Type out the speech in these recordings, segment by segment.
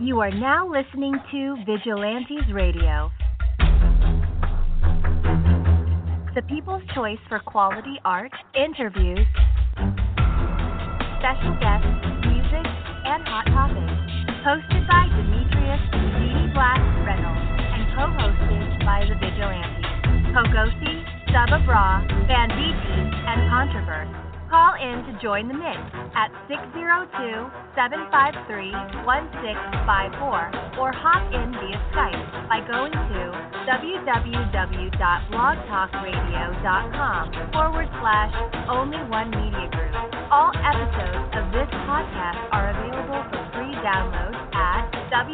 You are now listening to Vigilantes Radio, the people's choice for quality art, interviews, special guests, music, and hot topics. Hosted by Demetrius D. Black Reynolds and co-hosted by the Vigilantes, Pogosi, Saba Bra, Banditti, and Controverse. Call in to join the mix at 602-753-1654 or hop in via Skype by going to www.blogtalkradio.com/only1media group. All episodes of this podcast are available for free download at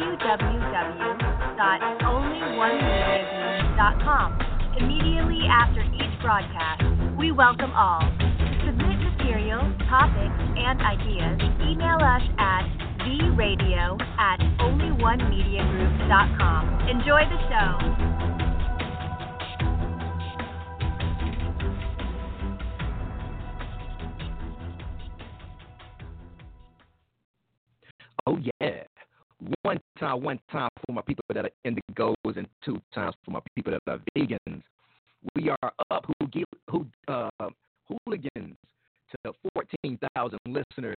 www.only1mediagroup.com. Immediately after each broadcast, we welcome all. To submit materials, topics, and ideas, email us at theradio@only1mediagroup.com. Enjoy the show. Oh, yeah. One time for my people that are indigos, and two times for my people that are vegans. We are up hooligans to 14,000 listeners,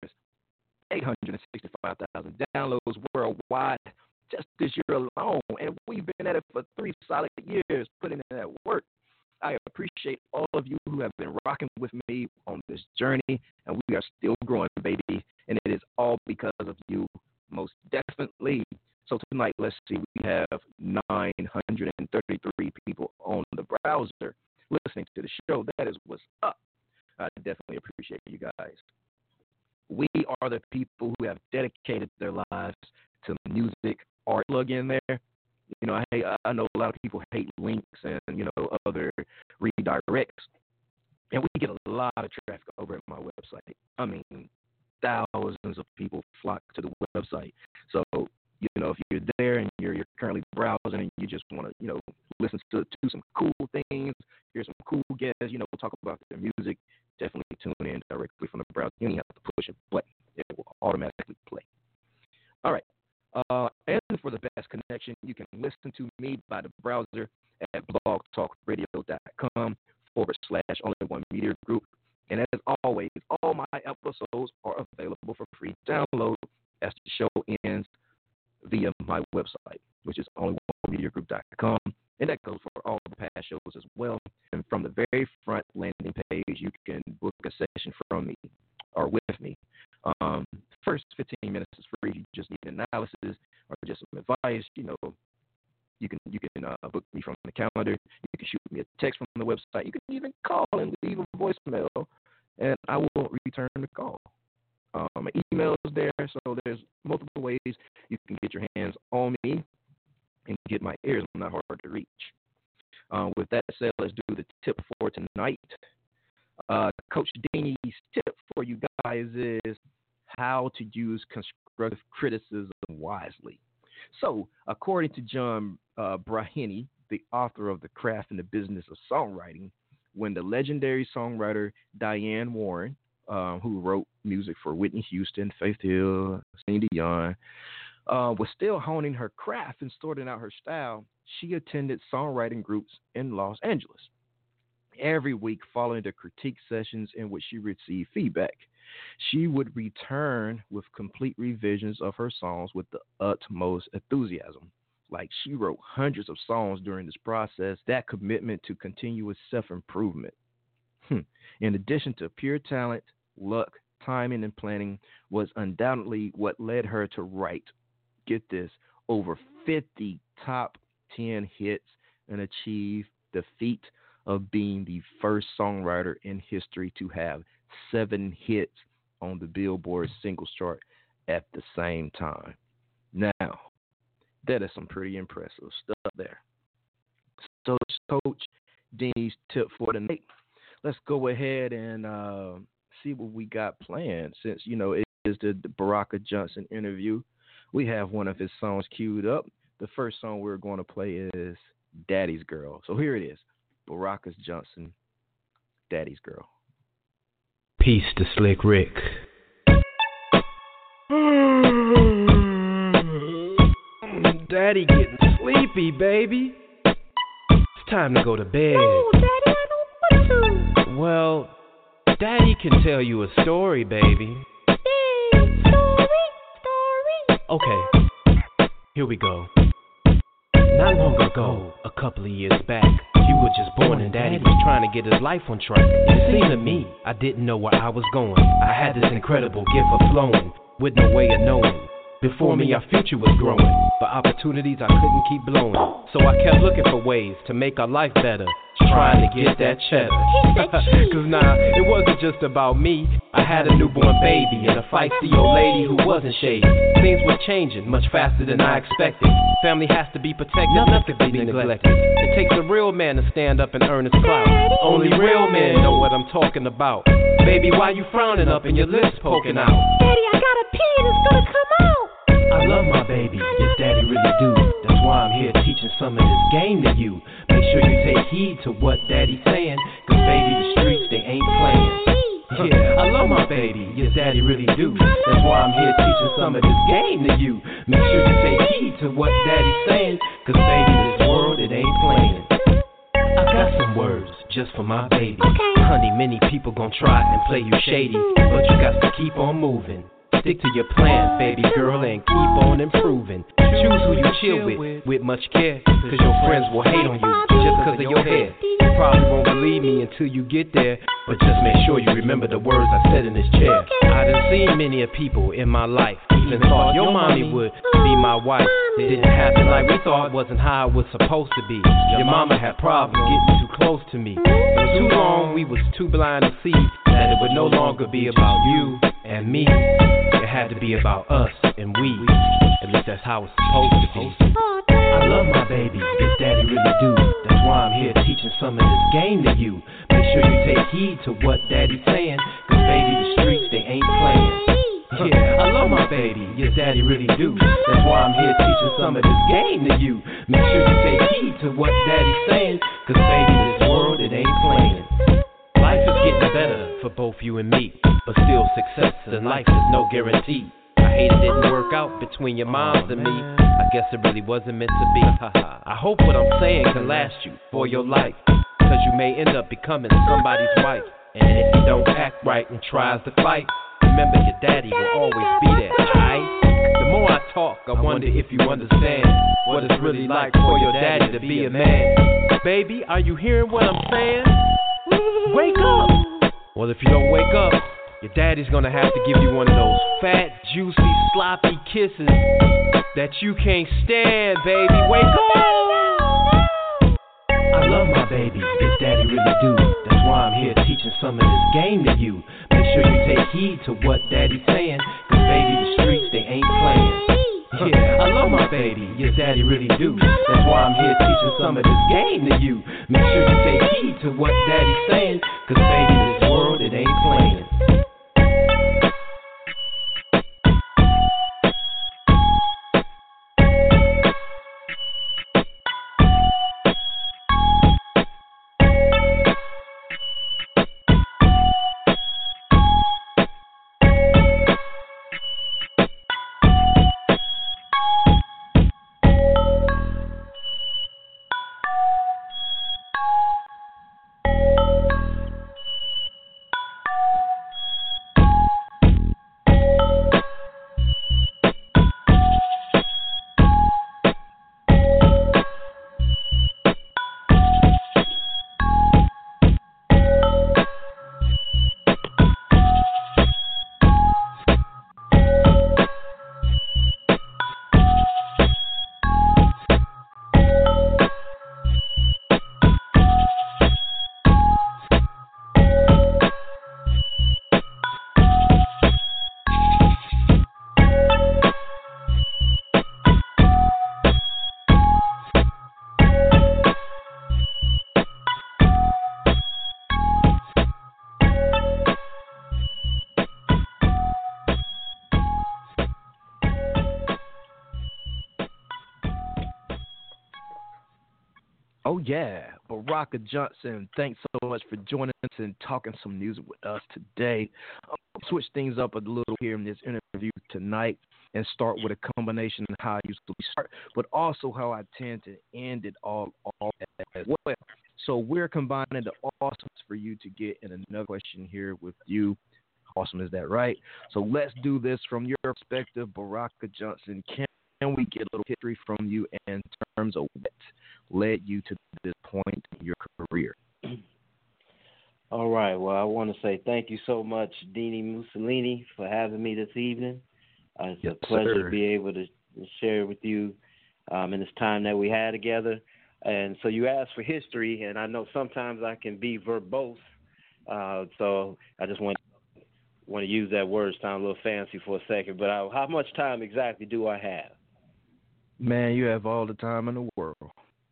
865,000 downloads worldwide just this year alone. And we've been at it for 3 solid years, putting in that work. I appreciate all of you who have been rocking with me on this journey, and we are still growing, baby. And it is all because of you, most definitely. So tonight, let's see, we have 933 people on the browser listening to the show. That is what's up. I definitely appreciate you guys. We are the people who have dedicated their lives to music, art. Plug in there. You know, I know a lot of people hate links and, other redirects. And we get a lot of traffic over at my website. I mean, thousands of people flock to the website. So, if you're there and you're currently browsing and you just want to, listen to some cool things, hear some cool guests, talk about their music, definitely tune in directly from the browser. You don't have to push and play. It will automatically play. All right. And for the best connection, you can listen to me by the browser at blogtalkradio.com/only1media group. And as always, all my episodes are available for free download as the show ends via my website, which is only1mediagroup.com. And that goes for all the past shows as well. And from the very front landing page, you can book a session from me or with me. First 15 minutes is free. You just need analysis or just some advice. You can book me from the calendar. You can shoot me a text from the website. You can even call and leave a voicemail, and I will return the call. My email is there, so there's multiple ways you can get your hands on me and get my ears. I'm not hard to reach. With that said, let's do the tip for tonight. Coach Deanie's tip for you guys is how to use constructive criticism wisely. So, according to John Braheny, the author of The Craft and the Business of Songwriting, when the legendary songwriter Diane Warren, who wrote music for Whitney Houston, Faith Hill, Celine Dion, was still honing her craft and sorting out her style, she attended songwriting groups in Los Angeles. Every week following the critique sessions in which she received feedback, she would return with complete revisions of her songs with the utmost enthusiasm. Like, she wrote hundreds of songs during this process. That commitment to continuous self-improvement, in addition to pure talent, luck, timing, and planning, was undoubtedly what led her to write, get this, over 50 top 10 hits and achieve the feat of being the first songwriter in history to have 7 hits on the Billboard singles chart at the same time. Now, that is some pretty impressive stuff there. So, Coach Deanie's tip for the night. Let's go ahead and see what we got planned. Since, it is the Baraka Johnson interview, we have one of his songs queued up. The first song we're going to play is Daddy's Girl. So here it is. Baraka Johnson, Daddy's Girl. Peace to Slick Rick. Daddy getting sleepy, baby. It's time to go to bed. No, Daddy, I don't want to. Well, Daddy can tell you a story, baby. Story. Okay, here we go. Not long ago, a couple of years back, you were just born and Daddy was trying to get his life on track. And it seemed to me, I didn't know where I was going. I had this incredible gift of flowing, with no way of knowing. Before me, our future was growing, but opportunities I couldn't keep blowing. So I kept looking for ways to make our life better, trying to get that cheddar. Cause nah, it wasn't just about me. I had a newborn baby and a feisty old lady who wasn't shady. Things were changing much faster than I expected. Family has to be protected, nothing could be neglected. It takes a real man to stand up and earn his clout. Only real men know what I'm talking about. Baby, why you frowning up and your lips poking out? Daddy, I got a pee and it's gonna come out. I love my baby, yes Daddy really do. That's why I'm here teaching some of this game to you. Make sure you take heed to what Daddy's saying, cause baby, the streets, they ain't playing. Yeah, I love my baby, yes Daddy really do. That's why I'm here teaching some of this game to you. Make sure you take heed to what Daddy's saying, cause baby, this world, it ain't playing. I got some words just for my baby. Okay. Honey, many people gon' try and play you shady, but you got to keep on moving. Stick to your plan, baby girl, and keep on improving. Choose who you chill with much care, cause your friends will hate on you just cause of your hair. You probably won't believe me until you get there, but just make sure you remember the words I said in this chair. I done seen many of people in my life, even thought your mommy would be my wife. It didn't happen like we thought, wasn't how it was supposed to be. Your mama had problems getting too close to me. For too long, we was too blind to see that it would no longer be about you and me. It had to be about us and we. At least that's how it's supposed to be. I love my baby, yes Daddy really do. That's why I'm here teaching some of this game to you. Make sure you take heed to what Daddy's saying, cause baby, the streets, they ain't playing. Yeah, I love my baby, yes Daddy really do. That's why I'm here teaching some of this game to you. Make sure you take heed to what Daddy's saying, cause baby, this world, it ain't playing. Life is getting better for both you and me, but still success in life is no guarantee. I hate it didn't work out between your moms and me. I guess it really wasn't meant to be. I hope what I'm saying can last you for your life, cause you may end up becoming somebody's wife. And if you don't act right and tries to fight, remember your daddy will always be there, alright? The more I talk, I wonder if you understand what it's really like for your daddy to be a man. Baby, are you hearing what I'm saying? Wake up! Well, if you don't wake up, your daddy's gonna have to give you one of those fat, juicy, sloppy kisses that you can't stand, baby. Wake up! I love my baby, yes Daddy really do. That's why I'm here teaching some of this game to you. Make sure you take heed to what Daddy's saying, cause baby, the streets, they ain't playing. Yeah, I love my baby, yes Daddy really do. That's why I'm here teaching some of this game to you. Make sure you take heed to what Daddy's saying, cause baby, this world, it ain't playing. Oh yeah, Baraka Johnson, thanks so much for joining us and talking some music with us today. Switch things up a little here in this interview tonight. and start with a combination of how I usually start, but also how I tend to end it all as well. So we're combining the awesomeness for you to get in another question here with you. Awesome, is that right? So let's do this from your perspective, Baraka Johnson. Can we get a little history from you in terms of what led you to this point in your career? All right. Well, I want to say thank you so much, Dini Mussolini, for having me this evening. It's a pleasure to be able to share with you in this time that we had together. And so you asked for history, and I know sometimes I can be verbose. So I just want to use that word, sound a little fancy for a second. But how much time exactly do I have? Man, you have all the time in the world.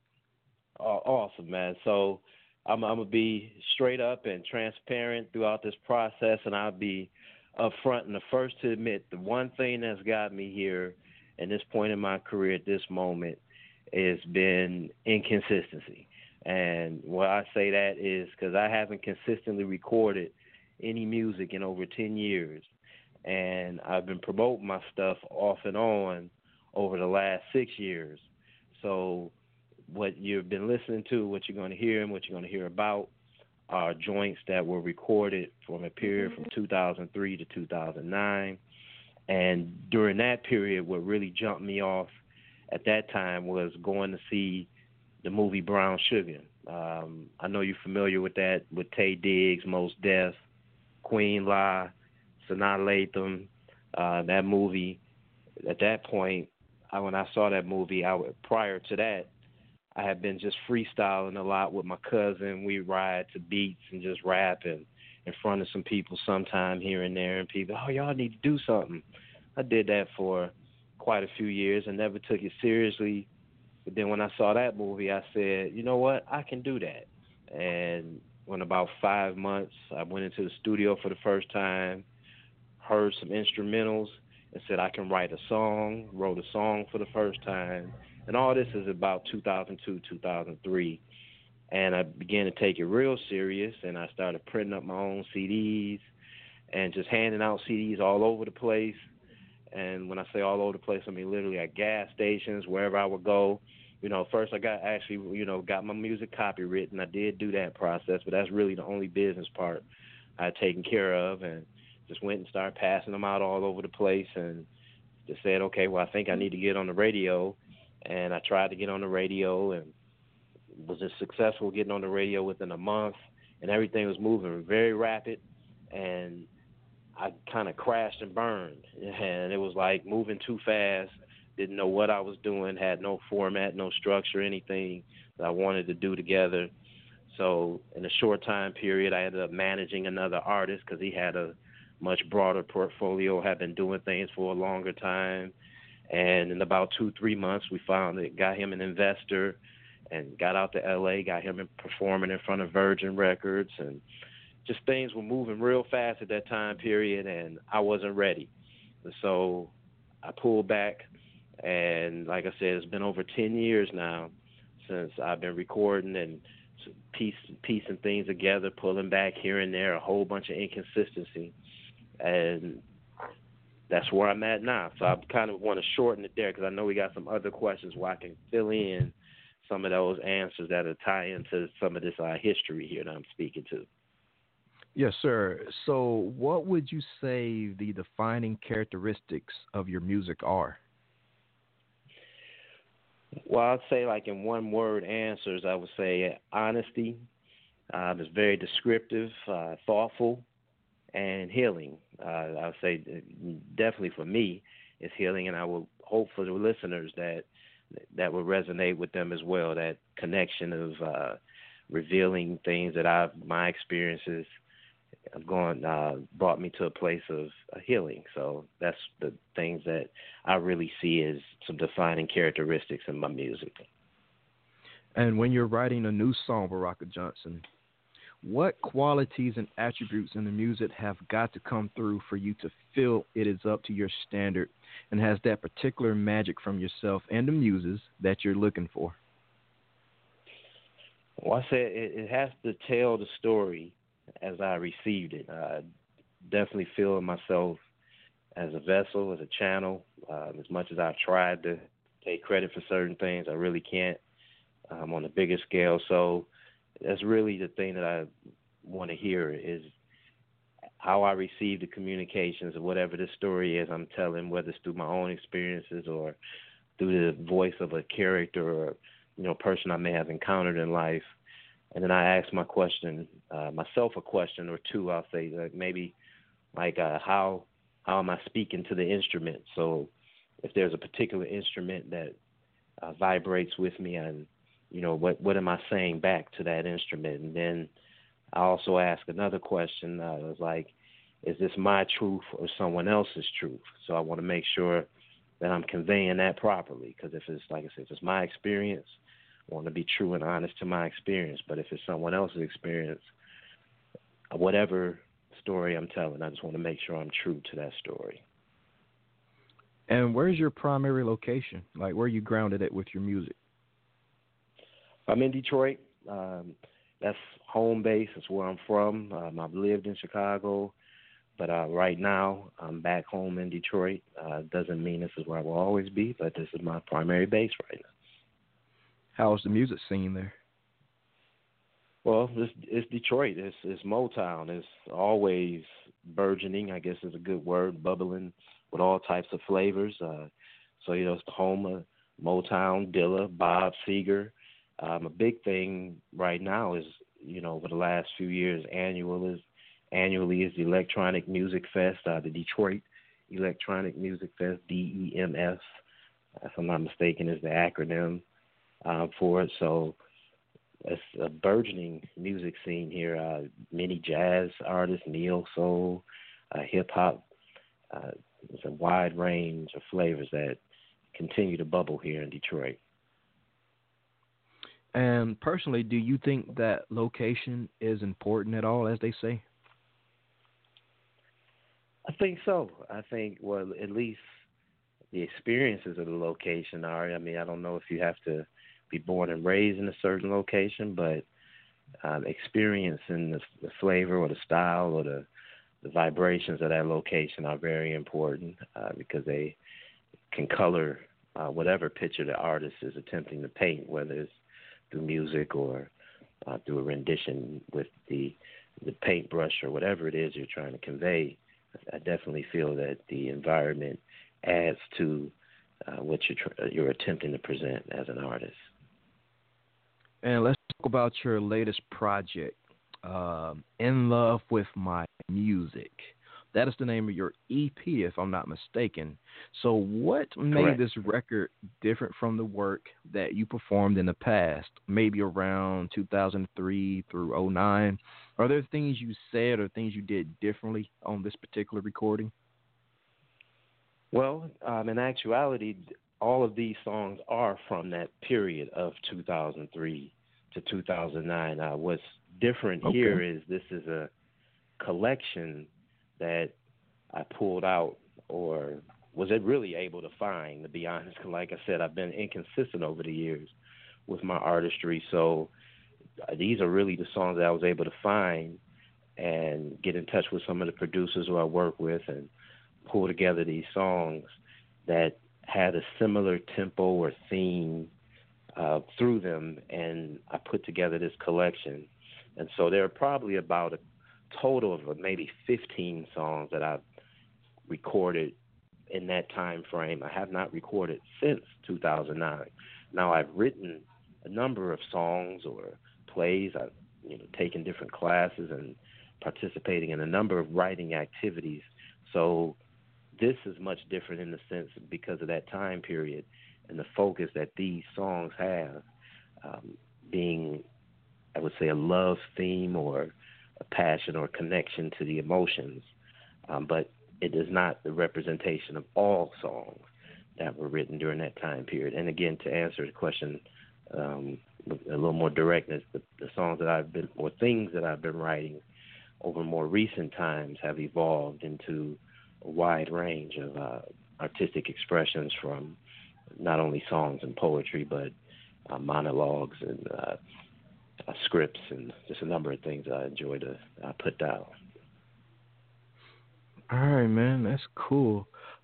Awesome, man. So I'm going to be straight up and transparent throughout this process, and I'll be upfront and the first to admit the one thing that's got me here at this point in my career at this moment has been inconsistency. And why I say that is because I haven't consistently recorded any music in over 10 years, and I've been promoting my stuff off and on over the last 6 years. So what you've been listening to, what you're going to hear, and what you're going to hear about are joints that were recorded from a period from 2003 to 2009. And during that period, what really jumped me off at that time was going to see the movie Brown Sugar. I know you're familiar with that, with Taye Diggs, Mos Def, Queen La, Sanaa Lathan. That movie, at that point, when I saw that movie, prior to that, I had been just freestyling a lot with my cousin. We ride to beats and just rapping in front of some people sometime here and there. And people, oh, y'all need to do something. I did that for quite a few years and never took it seriously. But then when I saw that movie, I said, you know what, I can do that. And when about 5 months, I went into the studio for the first time, heard some instrumentals, and said I can write a song, wrote a song for the first time. And all this is about 2002, 2003. And I began to take it real serious, and I started printing up my own CDs and just handing out CDs all over the place. And when I say all over the place, I mean literally at gas stations, wherever I would go. You know, first I got my music copywritten. I did do that process, but that's really the only business part I had taken care of, and just went and started passing them out all over the place and just said, okay, well, I think I need to get on the radio. And I tried to get on the radio and was just successful getting on the radio within a month, and everything was moving very rapid, and I kind of crashed and burned, and it was like moving too fast, didn't know what I was doing, had no format, no structure, anything that I wanted to do together. So in a short time period, I ended up managing another artist because he had a much broader portfolio, had been doing things for a longer time. And in about 2-3 months, we got him an investor and got out to L.A., got him performing in front of Virgin Records. And just things were moving real fast at that time period, and I wasn't ready. So I pulled back, and like I said, it's been over 10 years now since I've been recording and piecing things together, pulling back here and there, a whole bunch of inconsistency. And that's where I'm at now. So I kind of want to shorten it there because I know we got some other questions where I can fill in some of those answers that will tie into some of this history here that I'm speaking to. Yes, sir. So what would you say the defining characteristics of your music are? Well, I'd say like in one word answers, I would say honesty. It's very descriptive, thoughtful, and healing. I would say definitely for me, it's healing, and I will hope for the listeners that will resonate with them as well. That connection of revealing things that my experiences have brought me to a place of healing. So that's the things that I really see as some defining characteristics in my music. And when you're writing a new song, Baraka Johnson, what qualities and attributes in the music have got to come through for you to feel it is up to your standard and has that particular magic from yourself and the muses that you're looking for? Well, I said it has to tell the story as I received it. I definitely feel myself as a vessel, as a channel, As much as I've tried to take credit for certain things, I really can't on a bigger scale. So that's really the thing that I want to hear is how I receive the communications of whatever the story is I'm telling, whether it's through my own experiences or through the voice of a character or, person I may have encountered in life. And then I ask myself a question or two. I'll say maybe how am I speaking to the instrument? So if there's a particular instrument that vibrates with me, and what am I saying back to that instrument? And then I also ask another question. Is this my truth or someone else's truth? So I want to make sure that I'm conveying that properly. Because if it's, like I said, if it's my experience, I want to be true and honest to my experience. But if it's someone else's experience, whatever story I'm telling, I just want to make sure I'm true to that story. And where's your primary location? Like, where are you grounded at with your music? I'm in Detroit. That's home base. That's where I'm from. I've lived in Chicago, but right now I'm back home in Detroit. Doesn't mean this is where I will always be, but this is my primary base right now. How's the music scene there? Well, it's Detroit. It's Motown. It's always burgeoning, I guess is a good word, bubbling with all types of flavors. So, it's the home of Motown, Dilla, Bob Seger. A big thing right now is, over the last few years, annually is the Electronic Music Fest, the Detroit Electronic Music Fest, DEMF, if I'm not mistaken, is the acronym for it. So it's a burgeoning music scene here. Many jazz artists, neo soul, hip hop. It's a wide range of flavors that continue to bubble here in Detroit. And personally, do you think that location is important at all, as they say? I think so. I think, at least the experiences of the location are. I mean, I don't know if you have to be born and raised in a certain location, but experiencing the flavor or the style or the vibrations of that location are very important because they can color whatever picture the artist is attempting to paint, whether it's through music or through a rendition with the paintbrush or whatever it is you're trying to convey. I definitely feel that the environment adds to what you're attempting to present as an artist. And let's talk about your latest project, In Love with My Music. That is the name of your EP, if I'm not mistaken. So what made Correct. this record different from the work that you performed in the past, maybe around 2003 through 2009? Are there things you said or things you did differently on this particular recording? Well, in actuality, all of these songs are from that period of 2003 to 2009. What's different here is this is a collection that I pulled out or was it really able to find, to be honest. Like I said, I've been inconsistent over the years with my artistry. So these are really the songs that I was able to find and get in touch with some of the producers who I work with and pull together these songs that had a similar tempo or theme through them, and I put together this collection. And so there are probably about a total of maybe 15 songs that I've recorded in that time frame. I have not recorded since 2009. Now, I've written a number of songs or plays. I've taken different classes and participating in a number of writing activities. So this is much different in the sense because of that time period and the focus that these songs have, being, I would say, a love theme or a passion or connection to the emotions. But it is not the representation of all songs that were written during that time period. And again, to answer the question with a little more directness, the songs that I've been, or things that I've been writing over more recent times have evolved into a wide range of artistic expressions from not only songs and poetry, but monologues and scripts and just a number of things that I enjoy to put down. All right, man, that's cool.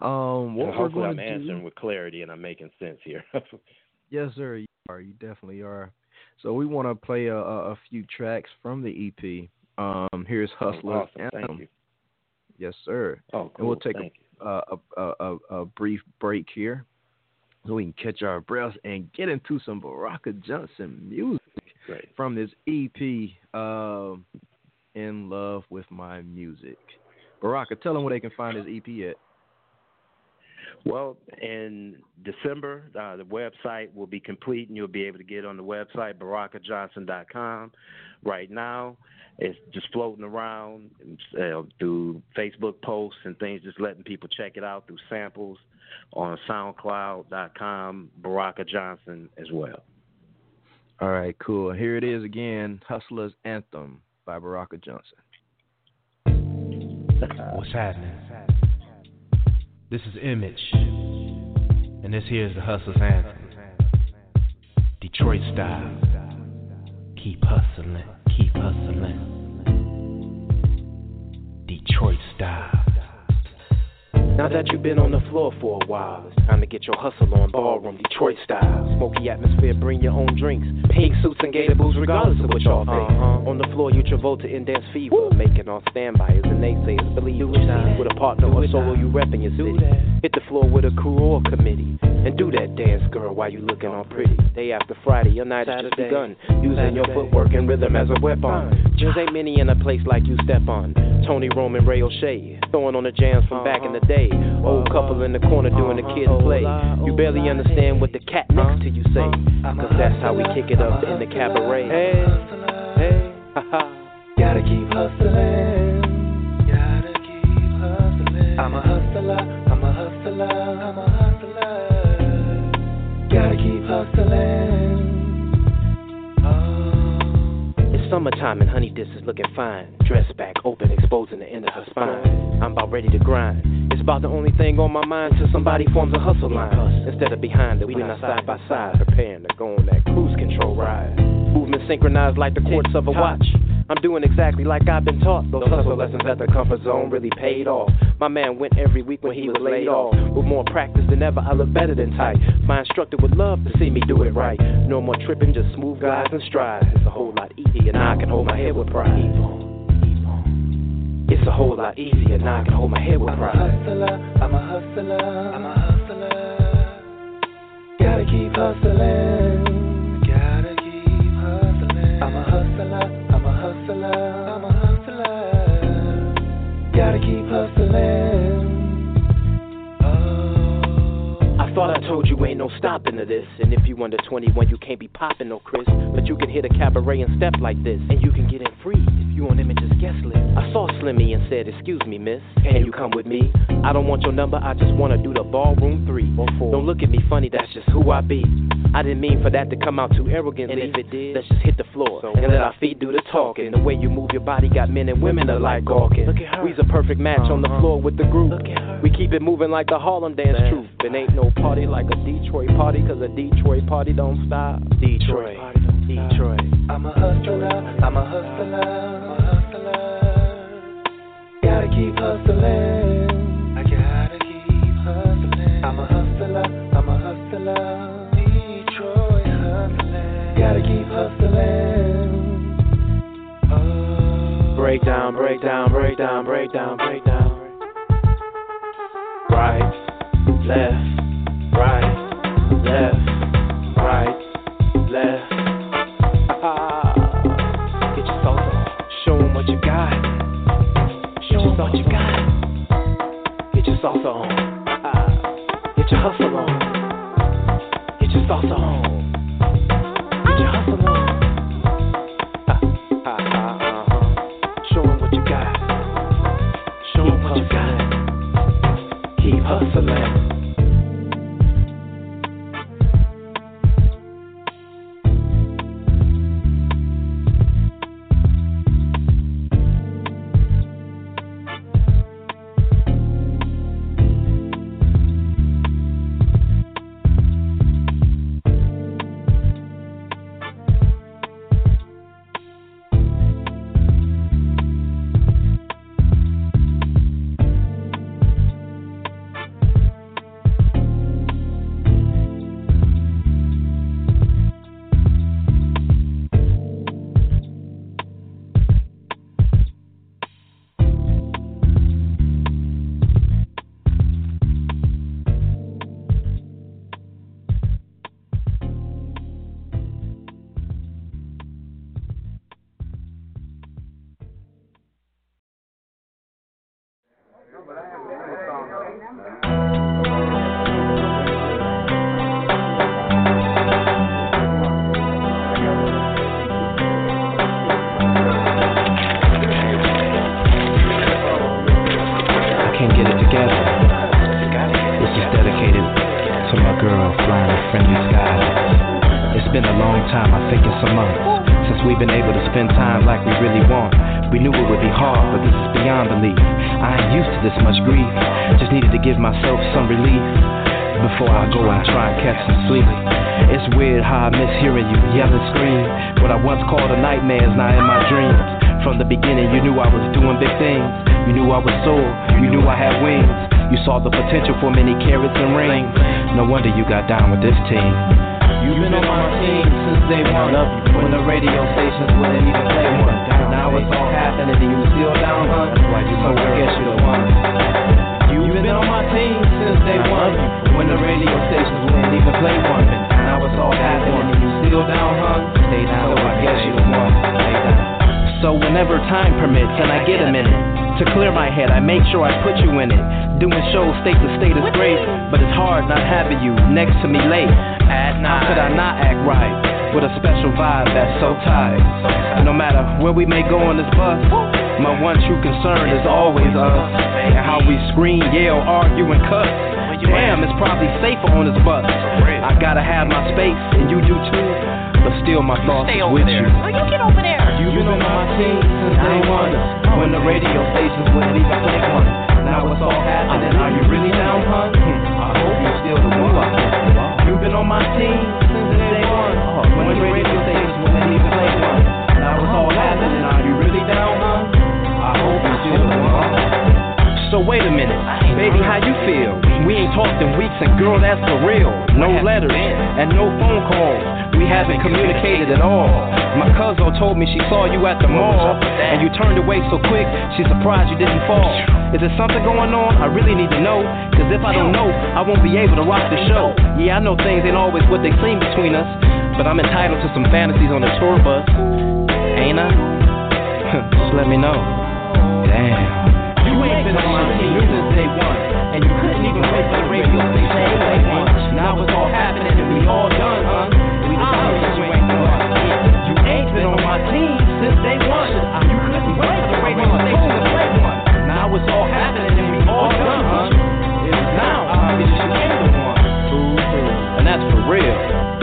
What we're hopefully going I'm to answering do? with clarity and I'm making sense here. Yes, sir. You are. You definitely are. So we want to play a few tracks from the EP. Here's Hustler's Awesome. Anthem. Thank you. Yes, sir. Oh, cool. And we'll take Thank you. a brief break here so we can catch our breaths and get into some Baraka Johnson music Great. from this EP, In Love with My Music. Baraka, tell them where they can find this EP at. Well, in December, the website will be complete, and you'll be able to get on the website, barakajohnson.com. Right now, it's just floating around through Facebook posts and things, just letting people check it out through samples on SoundCloud.com, Baraka Johnson as well. All right, cool. Here it is again, Hustler's Anthem by Baraka Johnson. What's happening? This is Image, and this here is the Hustler's Anthem. Detroit style. Keep hustling, keep hustling. Detroit style. Now that you've been on the floor for a while, it's time to get your hustle on. Ballroom, Detroit style. Smoky atmosphere, bring your own drinks. Pink suits and gator boots, regardless of what y'all think. On the floor, you Travolta in dance fever. Making all standby as the naysayers believe. With a partner or solo, you repping your city. Hit the floor with a crew or committee. And do that dance, girl, while you looking all pretty. Day after Friday, your night has just begun. Using your footwork and rhythm as a weapon. Just ain't many in a place like you step on. Tony Roman, Ray O'Shea, throwing on the jams from back in the day. Old couple in the corner doing the kid play. You barely understand what the cat next to you say. Cause that's how we kick it up in the cabaret. Hey, hey, haha. Gotta keep hustling. Gotta keep hustling. I'm a hustler, I'm a hustler, I'm a hustler. Gotta keep hustling. It's summertime and Honey Diss is looking fine. Dress back open, exposing the end of her spine. I'm about ready to grind. It's about the only thing on my mind till somebody forms a hustle line. Instead of behind it, we not side by side, preparing to go on that cruise control ride. Movement synchronized like the quartz of a watch. I'm doing exactly like I've been taught. Those hustle lessons at the comfort zone really paid off. My man went every week when he was laid off. With more practice than ever, I look better than tight. My instructor would love to see me do it right. No more tripping, just smooth glides and strides. It's a whole lot easier now I can hold my head with pride. It's a whole lot easier now I can hold my head with pride. I'm a hustler, I'm a hustler, I'm a hustler. Gotta keep hustling. Gotta keep hustling. I'm a hustler. I'm a hustler. Gotta keep hustling. I thought I told you ain't no stopping to this. And if you under 21, you can't be popping no Chris. But you can hit a cabaret and step like this. And you can get in free if you on Image's guest list. I saw Slimmy and said, excuse me, miss, can you come with me? I don't want your number, I just wanna do the ballroom 3 or 4. Don't look at me funny, that's just who I be. I didn't mean for that to come out too arrogantly. And if it did, let's just hit the floor and let our feet do the talking. The way you move your body got men and women alike gawking. We's a perfect match on the floor with the group. We keep it moving like the Harlem Dance troupe. It ain't no party like a Detroit party, cause a Detroit party don't stop. Detroit. I'm a hustler, I'm a hustler, I'm a hustler. Gotta keep hustling. I gotta keep hustling. I'm a hustler, I'm a hustler. Detroit hustling. Gotta keep hustling. Breakdown, breakdown, breakdown, breakdown, breakdown. Right, left, right, left, right, left. Get your salsa on. Show 'em what you got. Show 'em what you got. Get your salsa on. Get your hustle on. Get your salsa on. Get your hustle on. Show 'em what you got. Show 'em what you got. Keep hustling. girl flying in friendly skies. It's been a long time, I think it's a month, since we've been able to spend time like we really want. We knew it would be hard, but this is beyond belief. I ain't used to this much grief, just needed to give myself some relief before I go and try and catch some sleep. It's weird how I miss hearing you yell and scream. What I once called a nightmare is now in my dreams. From the beginning you knew I was doing big things. You knew I was sold, you knew I had wings. You saw the potential for many carrots and rings. No wonder you got down with this team. You've been on my team since day one, when the radio stations wouldn't even play one. Now it's all happening and you still down, huh? So I guess you're the one. You've been on my team since day one, when the radio stations wouldn't even play one. Now it's all happening and you still down, huh? Stay down, so I guess you're the one. So whenever time permits and I get a minute to clear my head, I make sure I put you in it. Doing shows state to state is great, but it's hard not having you next to me late at night. How could I not act right with a special vibe that's so tight? No matter where we may go on this bus, my one true concern is always us and how we scream, yell, argue, and cuss. Damn, it's probably safer on this bus. I gotta have my space, and you do too. But still, my thoughts is with you. Oh, you get over there. You've been on my team since day one, when the radio stations wouldn't even play one. Now it's all happening. Are you really down, hun? I hope you're still the one. You've been on my team since day one, when the radio stations wouldn't even play one. Now it's all happening. Are you really down, hun? I hope you're still the one. So wait a minute, baby, how you feel? We ain't talked in weeks, and girl, that's for real. No letters and no phone calls. We haven't communicated at all. My cousin told me she saw you at the mall, and you turned away so quick, she's surprised you didn't fall. Is there something going on? I really need to know, cause if I don't know, I won't be able to rock the show. Yeah, I know things ain't always what they seem between us, but I'm entitled to some fantasies on the tour bus. Ain't I? Just let me know. Damn. You ain't been on my team since day one, and you couldn't even wait for the radio station to play one. Now it's all happening and we all done, huh? We just you ain't the one. You ain't been on my team since day one. You couldn't wait for the radio station to play one. Now it's all happening and we all done, huh? It's now obvious you ain't the one. And that's for real.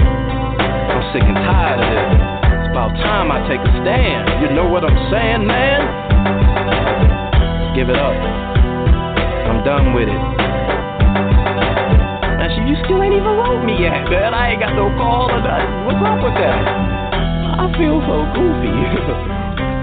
I'm sick and tired of this. It's about time I take a stand. You know what I'm saying, man? Give it up. I'm done with it. And you still ain't even wrote me yet, man. I ain't got no call or nothing. What's up with that? I feel so goofy.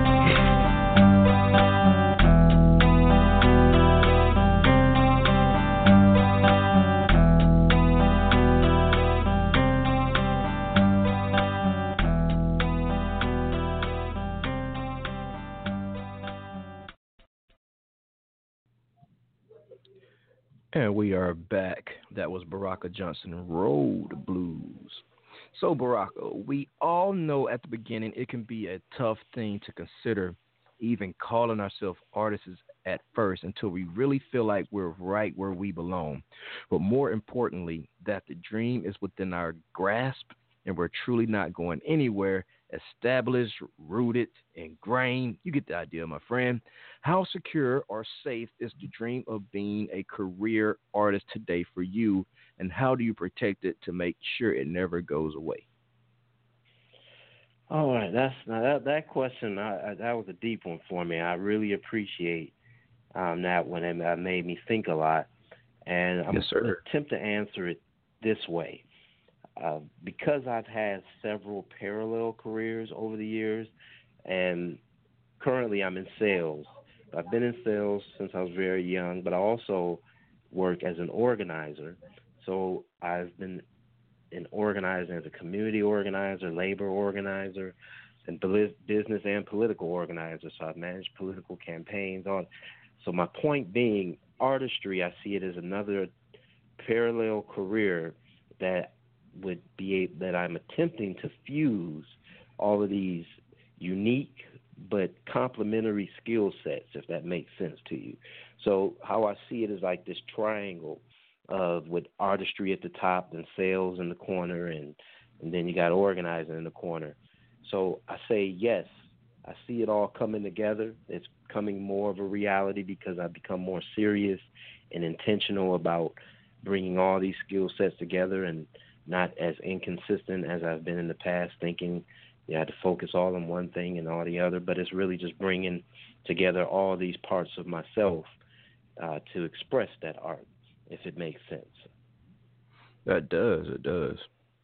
And we are back. That was Baraka Johnson, Road Blues. So, Baraka, we all know at the beginning it can be a tough thing to consider even calling ourselves artists at first until we really feel like we're right where we belong. But more importantly, that the dream is within our grasp and we're truly not going anywhere, established, rooted, ingrained. You get the idea, my friend. How secure or safe is the dream of being a career artist today for you, and how do you protect it to make sure it never goes away? All right, that question, that was a deep one for me. I really appreciate that one, and that made me think a lot. And I'm going to attempt to answer it this way. Because I've had several parallel careers over the years, and currently I'm in sales. I've been in sales since I was very young, but I also work as an organizer. So I've been in organizing as a community organizer, labor organizer, and business and political organizer. So I've managed political campaigns. So my point being, artistry, I see it as another parallel career that I'm attempting to fuse all of these unique but complementary skill sets, if that makes sense to you. So how I see it is like this triangle with artistry at the top and sales in the corner, and then you got organizing in the corner. So I say yes, I see it all coming together. It's coming more of a reality because I've become more serious and intentional about bringing all these skill sets together and not as inconsistent as I've been in the past, thinking you had to focus all on one thing and all the other, but it's really just bringing together all these parts of myself to express that art, if it makes sense. That does. It does.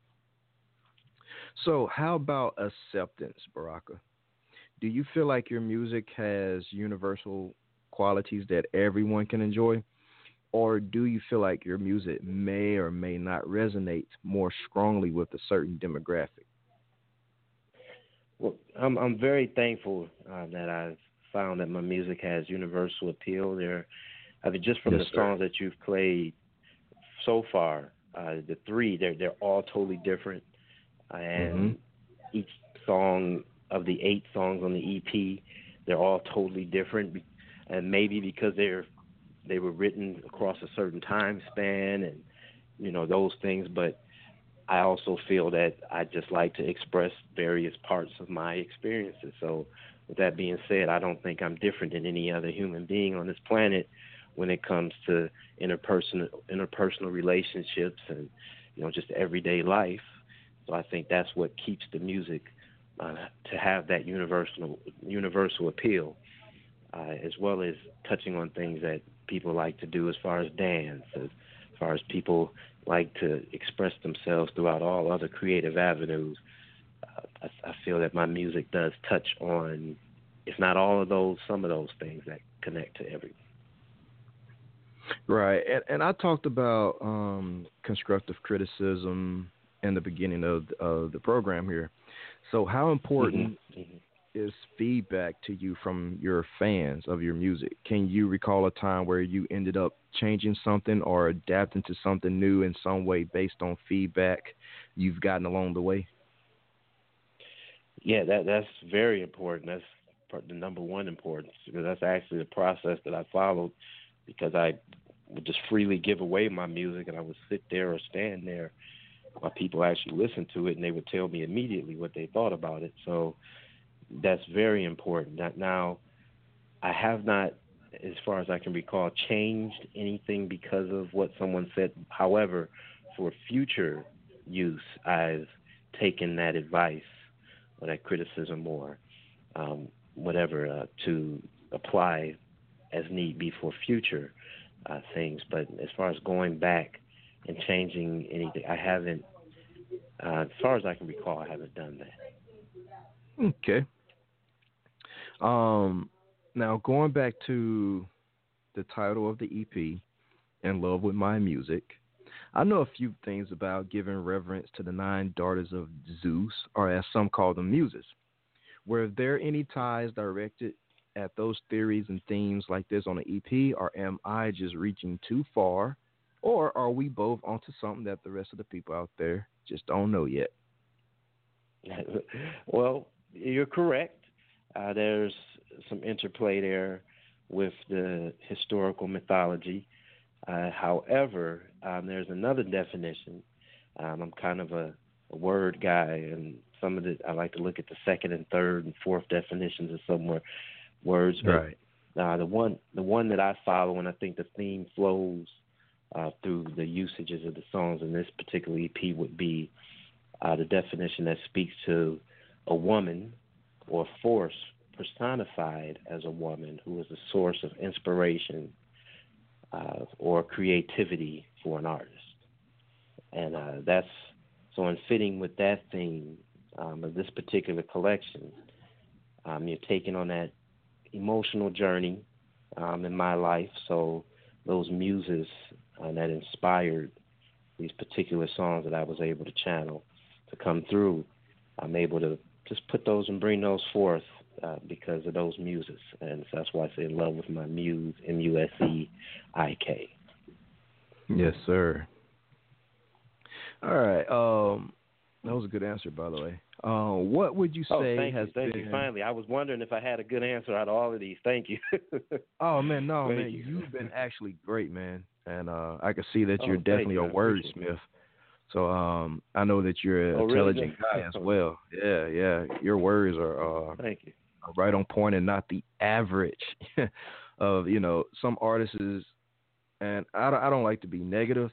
So, how about acceptance, Baraka? Do you feel like your music has universal qualities that everyone can enjoy? Or do you feel like your music may or may not resonate more strongly with a certain demographic? Well, I'm very thankful that I've found that my music has universal appeal. Just from the songs that you've played so far, the three, they're all totally different. And each song of the 8 songs on the EP, they're all totally different. And maybe because they were written across a certain time span and, those things. But I also feel that I just like to express various parts of my experiences. So with that being said, I don't think I'm different than any other human being on this planet when it comes to interpersonal relationships and, just everyday life. So I think that's what keeps the music to have that universal appeal, as well as touching on things that people like to do as far as dance, as far as people like to express themselves throughout all other creative avenues. I feel that my music does touch on, if not all of those, some of those things that connect to everyone. Right. And I talked about constructive criticism in the beginning of the program here. So how important is feedback to you from your fans of your music? Can you recall a time where you ended up changing something or adapting to something new in some way based on feedback you've gotten along the way? Yeah, that's very important. That's the number one importance, because that's actually the process that I followed, because I would just freely give away my music, and I would sit there or stand there while people actually listened to it, and they would tell me immediately what they thought about it. So that's very important. Now, I have not, as far as I can recall, changed anything because of what someone said. However, for future use, I've taken that advice or that criticism or whatever to apply as need be for future things. But as far as going back and changing anything, I haven't. As far as I can recall, I haven't done that. Okay. Now, going back to the title of the EP, In Love with My Music, I know a few things about giving reverence to the 9 daughters of Zeus, or as some call them, muses. Were there any ties directed at those theories and themes like this on the EP, or am I just reaching too far, or are we both onto something that the rest of the people out there just don't know yet? Well, you're correct. There's some interplay there with the historical mythology. However, there's another definition. I'm kind of a word guy, and some of it I like to look at the second and third and fourth definitions of some words. But, right. The one that I follow, and I think the theme flows through the usages of the songs in this particular EP, would be the definition that speaks to a woman or force personified as a woman who is a source of inspiration or creativity for an artist. And that's so in fitting with that theme of this particular collection, you're taking on that emotional journey in my life. So those muses that inspired these particular songs that I was able to channel to come through, I'm able to just put those and bring those forth because of those muses. And so that's why I say In Love with My Muse, MUSEIK. Yes, sir. All right. That was a good answer, by the way. What would you say thank been... you. Finally, I was wondering if I had a good answer out of all of these. Thank you. Oh, man, no, man. You've been actually great, man. And I can see that you're definitely a wordsmith. So I know that you're an intelligent guy as well. Yeah. Your words are thank you. Are right on point and not the average of, some artists. And I don't like to be negative,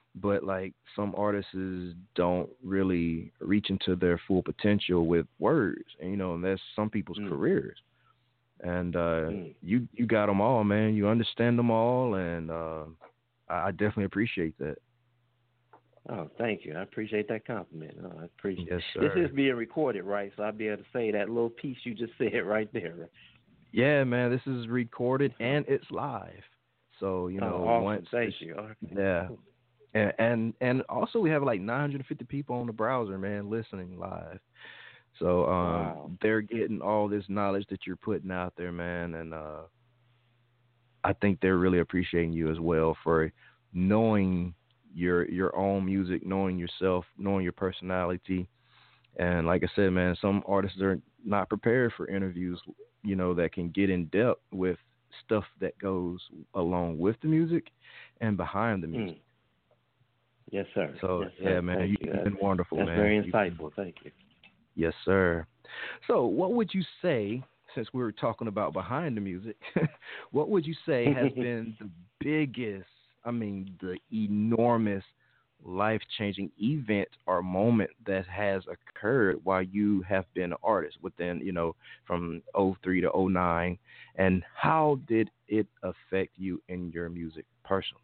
but like some artists don't really reach into their full potential with words, and and that's some people's careers. And you got them all, man. You understand them all, and I definitely appreciate that. Oh, thank you. I appreciate that compliment. I appreciate Yes, it. sir. This is being recorded, right? So I'll be able to say that little piece you just said right there. Right? Yeah, man. This is recorded and it's live. So awesome. once Thank you. Okay. Yeah. And also we have like 950 people on the browser, man, listening live. So wow. They're getting all this knowledge that you're putting out there, man, and I think they're really appreciating you as well for knowing your own music, knowing yourself, knowing your personality. And like I said, man, some artists are not prepared for interviews, that can get in depth with stuff that goes along with the music and behind the music. Yes, sir. So, yes, yeah, sir. man, you've been wonderful, that's man. That's very insightful. Thank you. Yes, sir. So, what would you say, since we were talking about behind the music, what would you say has been the biggest, the enormous, life-changing event or moment that has occurred while you have been an artist within, from 03 to 09, and how did it affect you in your music personally?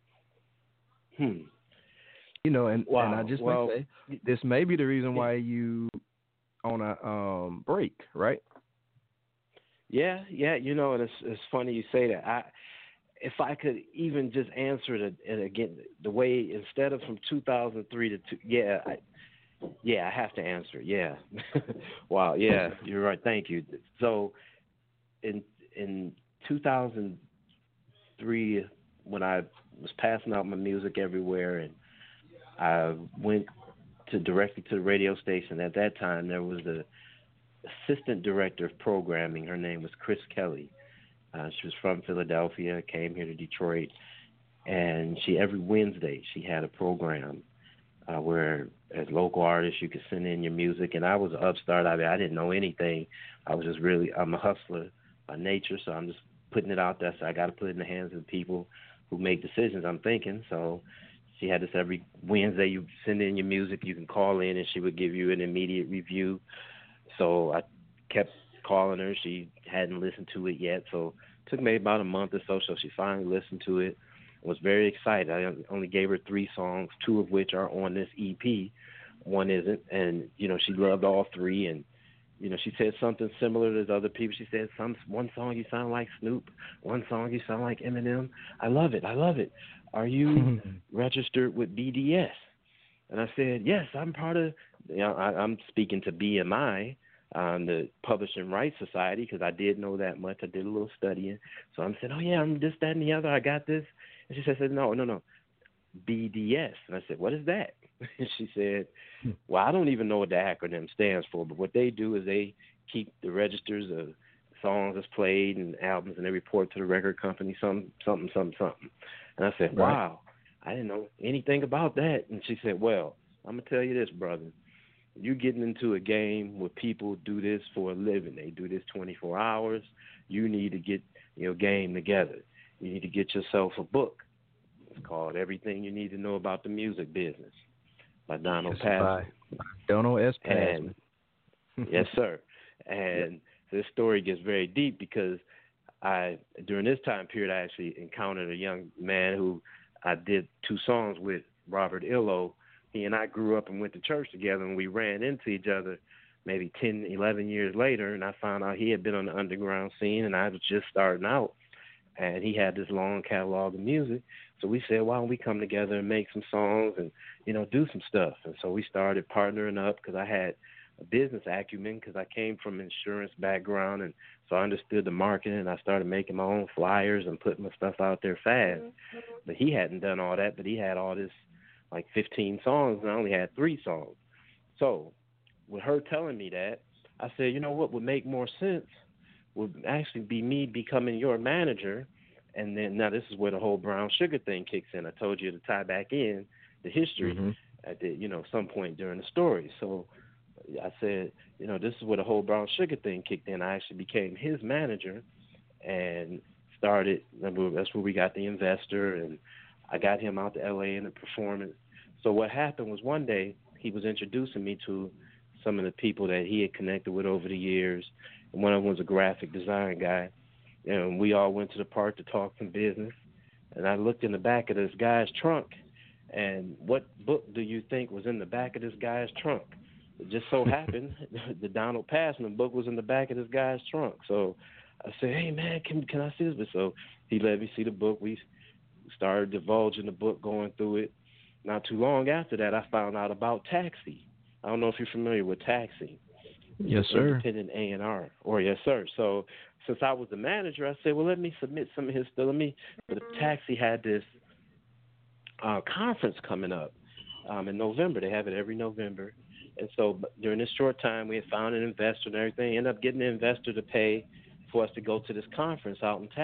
And I just want to say, this may be the reason why you on a break, right? Yeah. And it's funny you say that. If I could even just answer it again, the way instead of from 2003 to I have to answer. Yeah. Wow. Yeah, you're right. Thank you. So, in 2003, when I was passing out my music everywhere, and I went directly to the radio station. At that time, there was the assistant director of programming. Her name was Chris Kelly. She was from Philadelphia, came here to Detroit, and every Wednesday she had a program where, as local artists, you could send in your music. And I was an upstart. I didn't know anything. I'm a hustler by nature, so I'm just putting it out there. So I got to put it in the hands of people who make decisions. I'm thinking so. She had this every Wednesday. You send in your music. You can call in, and she would give you an immediate review. So I kept calling her. She hadn't listened to it yet. So it took maybe about a month or so. So she finally listened to it. I was very excited. I only gave her 3 songs, 2 of which are on this EP. One isn't. And, she loved all 3. And, she said something similar to other people. She said, one song you sound like Snoop. One song you sound like Eminem. I love it. Are you registered with BDS? And I said, yes, I'm part of, I'm speaking to BMI, the Publishing Rights Society, because I did know that much. I did a little studying. So I'm saying, oh, yeah, I'm this, that, and the other. I got this. And she said, no, BDS. And I said, what is that? And she said, well, I don't even know what the acronym stands for, but what they do is they keep the registers of songs that's played and albums, and they report to the record company something. And I said, wow, I didn't know anything about that. And she said, well, I'm going to tell you this, brother. You're getting into a game where people do this for a living. They do this 24 hours. You need to get your game together. You need to get yourself a book. It's called Everything You Need to Know About the Music Business by Donald Passman. Donald S. Passman. Yes, sir. And this story gets very deep because during this time period, I actually encountered a young man who I did 2 songs with, Robert Illo. He and I grew up and went to church together, and we ran into each other maybe 10, 11 years later, and I found out he had been on the underground scene, and I was just starting out, and he had this long catalog of music. So we said, why don't we come together and make some songs and, do some stuff? And so we started partnering up because I had a business acumen because I came from an insurance background, and so I understood the marketing, and I started making my own flyers and putting my stuff out there fast. But he hadn't done all that, but he had all this, like 15 songs, and I only had 3 songs. So with her telling me that, I said, what would make more sense would actually be me becoming your manager. And then now this is where the whole brown sugar thing kicks in. I told you to tie back in the history at the, some point during the story. So I said, this is where the whole brown sugar thing kicked in. I actually became his manager and started. That's where we got the investor, and I got him out to L.A. in a performance. So what happened was one day he was introducing me to some of the people that he had connected with over the years. And one of them was a graphic design guy. And we all went to the park to talk some business. And I looked in the back of this guy's trunk. And what book do you think was in the back of this guy's trunk? It just so happened the Donald Passman book was in the back of this guy's trunk. So I said, hey, man, can I see this? So he let me see the book. We started divulging the book, going through it. Not too long after that, I found out about Taxi. I don't know if you're familiar with Taxi. Yes, sir. Independent A&R. Or yes, sir. So since I was the manager, I said, well, let me submit some of his stuff. But Taxi had this conference coming up in November. They have it every November. And so during this short time, we had found an investor and everything. Ended up getting the investor to pay for us to go to this conference out in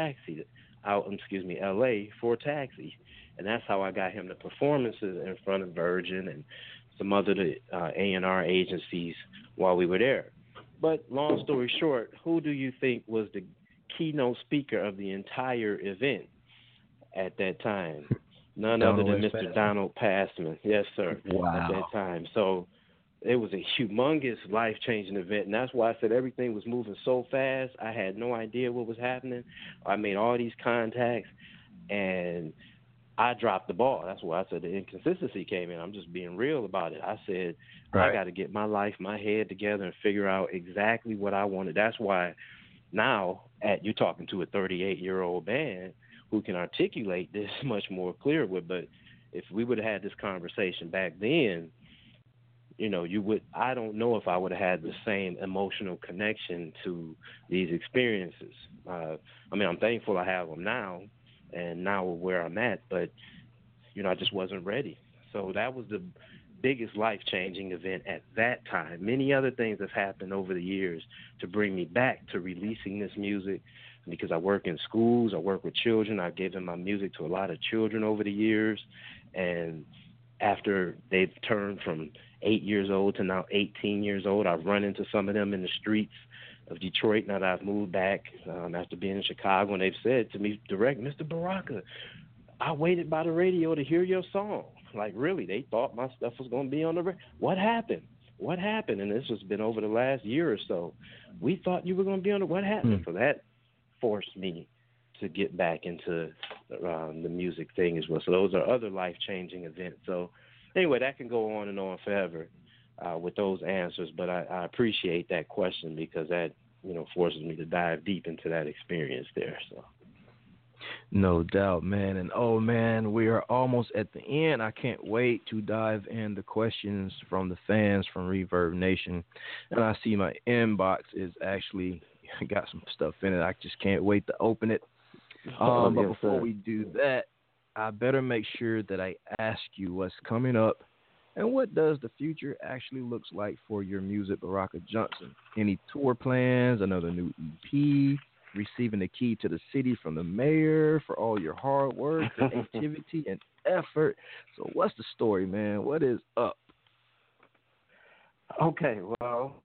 L.A. for Taxi. And that's how I got him the performances in front of Virgin and some other A&R agencies while we were there. But long story short, who do you think was the keynote speaker of the entire event at that time? None other than Mr. Donald Passman. Yes, sir. Wow. At that time. So it was a humongous, life-changing event, and that's why I said everything was moving so fast. I had no idea what was happening. I made all these contacts, and I dropped the ball. That's why I said the inconsistency came in. I'm just being real about it. I said, right. I got to get my life, my head together and figure out exactly what I wanted. That's why now you're talking to a 38-year-old man who can articulate this much more clear with. But if we would have had this conversation back then, I don't know if I would have had the same emotional connection to these experiences. I'm thankful I have them now, and now where I'm at, but, I just wasn't ready. So that was the biggest life-changing event at that time. Many other things have happened over the years to bring me back to releasing this music, because I work in schools, I work with children. I've given my music to a lot of children over the years, and after they've turned from 8 years old to now 18 years old, I've run into some of them in the streets of Detroit now that I've moved back after being in Chicago, and they've said to me direct, Mr. Baraka, I waited by the radio to hear your song. Like, really, they thought my stuff was going to be on the radio. What happened? And this has been over the last year or so. We thought you were going to be on the, what happened? So that forced me to get back into the music thing as well. So those are other life-changing events. So anyway, that can go on and on forever with those answers, but I appreciate that question, because that, forces me to dive deep into that experience there. So. No doubt, man. And, oh, man, we are almost at the end. I can't wait to dive in the questions from the fans from Reverb Nation. And I see my inbox is actually got some stuff in it. I just can't wait to open it. But before we do that, I better make sure that I ask you what's coming up and what does the future actually looks like for your music, Baraka Johnson. Any tour plans, another new EP, receiving the key to the city from the mayor for all your hard work, creativity, and effort. So what's the story, man? What is up? Okay, well,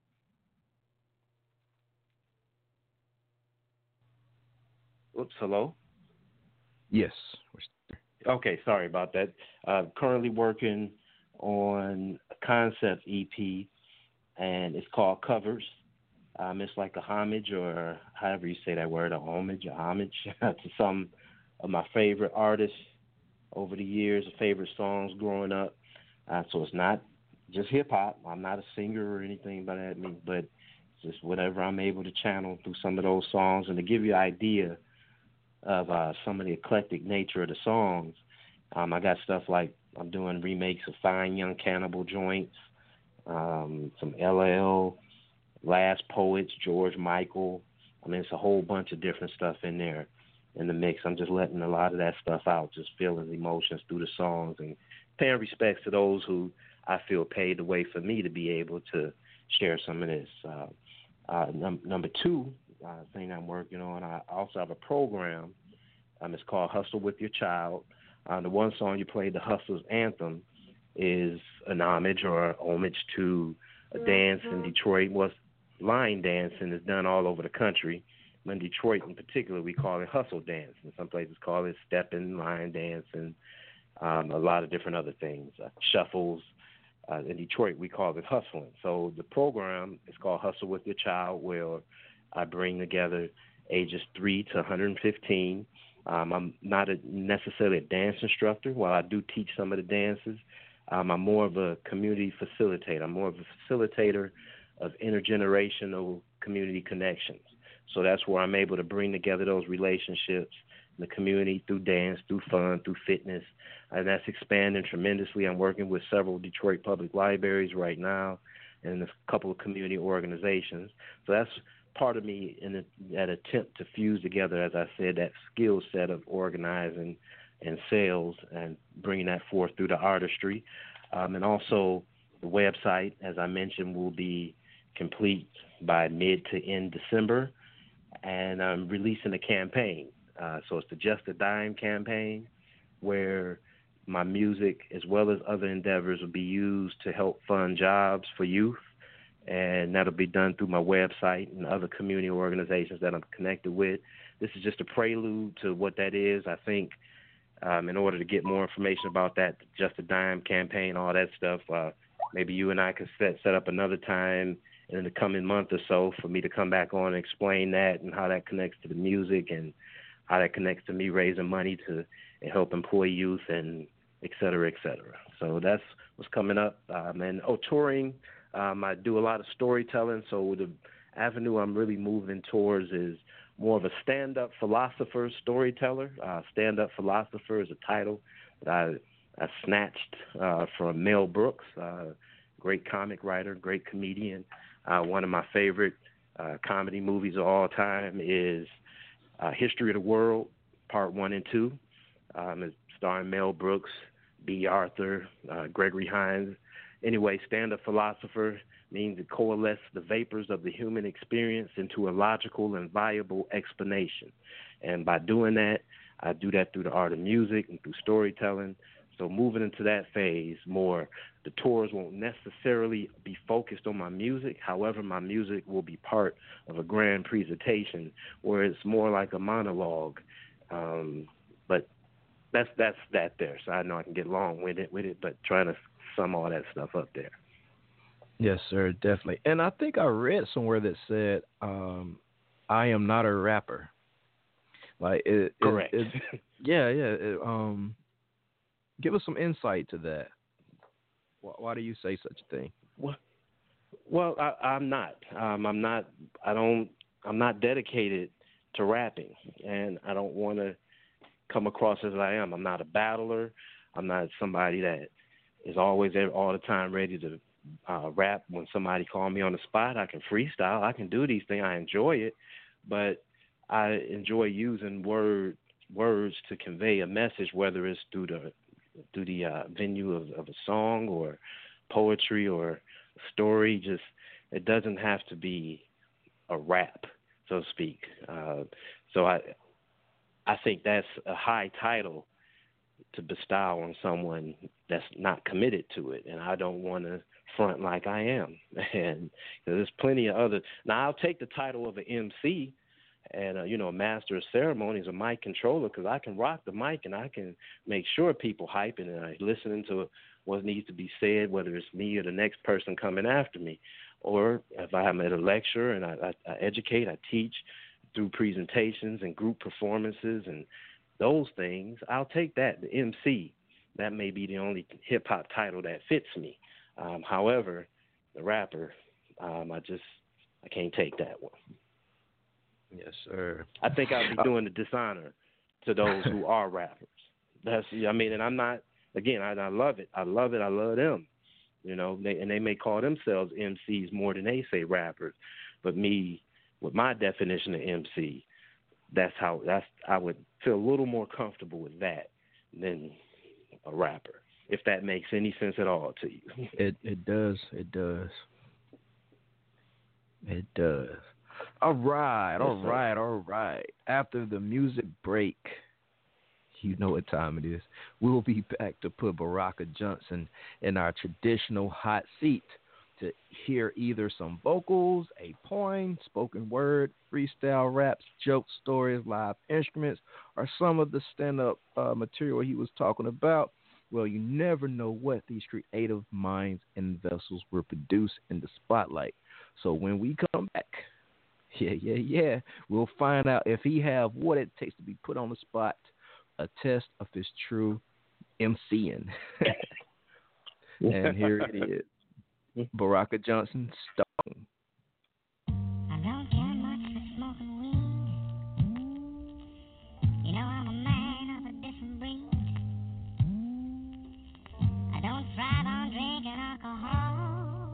oops, hello? Yes. Okay, sorry about that. Currently working on a concept EP, and it's called Covers. It's like a homage, or however you say that word, a homage to some of my favorite artists over the years, favorite songs growing up. So it's not just hip-hop. I'm not a singer or anything by that means, but it's just whatever I'm able to channel through some of those songs. And to give you an idea of some of the eclectic nature of the songs, I got stuff like I'm doing remakes of Fine Young Cannibal joints, some LL, Last Poets, George Michael. It's a whole bunch of different stuff in there in the mix. I'm just letting a lot of that stuff out, just feeling the emotions through the songs and paying respects to those who I feel paved the way for me to be able to share some of this. Number two thing I'm working on, I also have a program. It's called Hustle With Your Child. The one song you played, the Hustler's Anthem, is an homage to a dance in Detroit. Line dancing is done all over the country. In Detroit in particular, we call it hustle dance. And some places call it stepping, line dancing. a lot of different other things, shuffles. In Detroit, we call it hustling. So the program is called Hustle with Your Child, where I bring together ages 3 to 115. I'm not necessarily a dance instructor. While I do teach some of the dances, I'm more of a community facilitator. I'm more of a facilitator of intergenerational community connections. So that's where I'm able to bring together those relationships in the community through dance, through fun, through fitness, and that's expanding tremendously. I'm working with several Detroit public libraries right now and a couple of community organizations. So that's part of me in that attempt to fuse together, as I said, that skill set of organizing and sales and bringing that forth through the artistry. And also the website, as I mentioned, will be complete by mid to end December. And I'm releasing a campaign. So it's the Just a Dime campaign, where my music as well as other endeavors will be used to help fund jobs for youth. And that'll be done through my website and other community organizations that I'm connected with. This is just a prelude to what that is. I think in order to get more information about that, Just a Dime campaign, all that stuff, maybe you and I can set up another time in the coming month or so for me to come back on and explain that and how that connects to the music and how that connects to me raising money to help employ youth and et cetera, et cetera. So that's what's coming up. And touring, I do a lot of storytelling. So the avenue I'm really moving towards is more of a stand-up philosopher storyteller. Stand-up philosopher is a title that I snatched from Mel Brooks, great comic writer, great comedian. One of my favorite comedy movies of all time is History of the World, Part 1 and 2. It's starring Mel Brooks, B. Arthur, Gregory Hines. Anyway, stand-up philosopher means to coalesce the vapors of the human experience into a logical and viable explanation. And by doing that, I do that through the art of music and through storytelling. So moving into that phase more, the tours won't necessarily be focused on my music. However, my music will be part of a grand presentation where it's more like a monologue. But that's that there. So I know I can get long with it, but trying to sum all that stuff up there. Yes, sir, definitely. And I think I read somewhere that said, I am not a rapper. Like Correct. Give us some insight to that. Why do you say such a thing? Well, I'm not. I'm not. I'm not dedicated to rapping, and I don't want to come across as I am. I'm not a battler. I'm not somebody that is always there all the time ready to rap. When somebody call me on the spot, I can freestyle. I can do these things. I enjoy it, but I enjoy using words to convey a message, whether it's through the venue of a song or poetry or a story. Just it doesn't have to be a rap, so to speak. So I think that's a high title to bestow on someone that's not committed to it, and I don't want to front like I am. And there's plenty of other. Now I'll take the title of an MC and a master of ceremonies, a mic controller, because I can rock the mic and I can make sure people hyping and I listening to what needs to be said, whether it's me or the next person coming after me, or if I'm at a lecture and I educate, I teach through presentations and group performances and those things. I'll take that, the MC. That may be the only hip hop title that fits me. However, the rapper, I can't take that one. Yes, sir. I think I'd be doing the dishonor to those who are rappers. And I'm not, again, I love it. I love it. I love them. They may call themselves MCs more than they say rappers. But me, with my definition of MC, I would feel a little more comfortable with that than a rapper, if that makes any sense at all to you. It does. It does. It does. All right. After the music break, you know what time it is. We'll be back to put Baraka Johnson in our traditional hot seat to hear either some vocals, a poem, spoken word, freestyle raps, jokes, stories, live instruments, or some of the stand-up material he was talking about. Well, you never know what these creative minds and vessels will produce in the spotlight. So when we come back, we'll find out if he have what it takes to be put on the spot, a test of his true MCing. And here it is, Baraka Johnson Stone. I don't care much for smoking weed. You know I'm a man of a different breed. I don't thrive on drinking alcohol.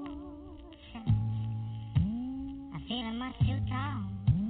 I'm feeling much too tall.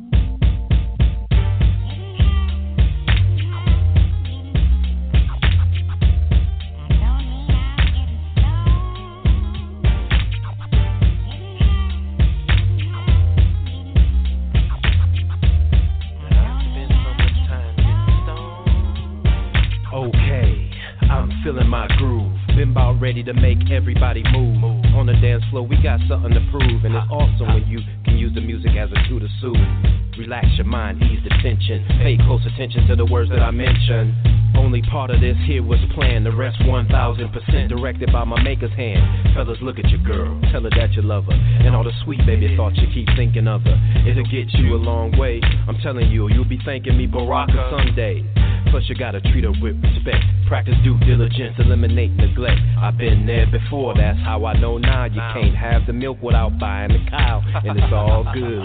Feeling my groove, been about ready to make everybody move. On the dance floor, we got something to prove, and it's awesome when you can use the music as a tool to soothe. Relax your mind, ease the tension, pay close attention to the words that I mention. Only part of this here was planned, the rest 1000% directed by my maker's hand. Fellas, look at your girl, tell her that you love her, and all the sweet baby thoughts you keep thinking of her. It'll get you a long way, I'm telling you, you'll be thanking me Baraka someday. Plus you gotta treat her with respect, practice due diligence, eliminate neglect. I've been there before, that's how I know now. You can't have the milk without buying the cow, and it's all good.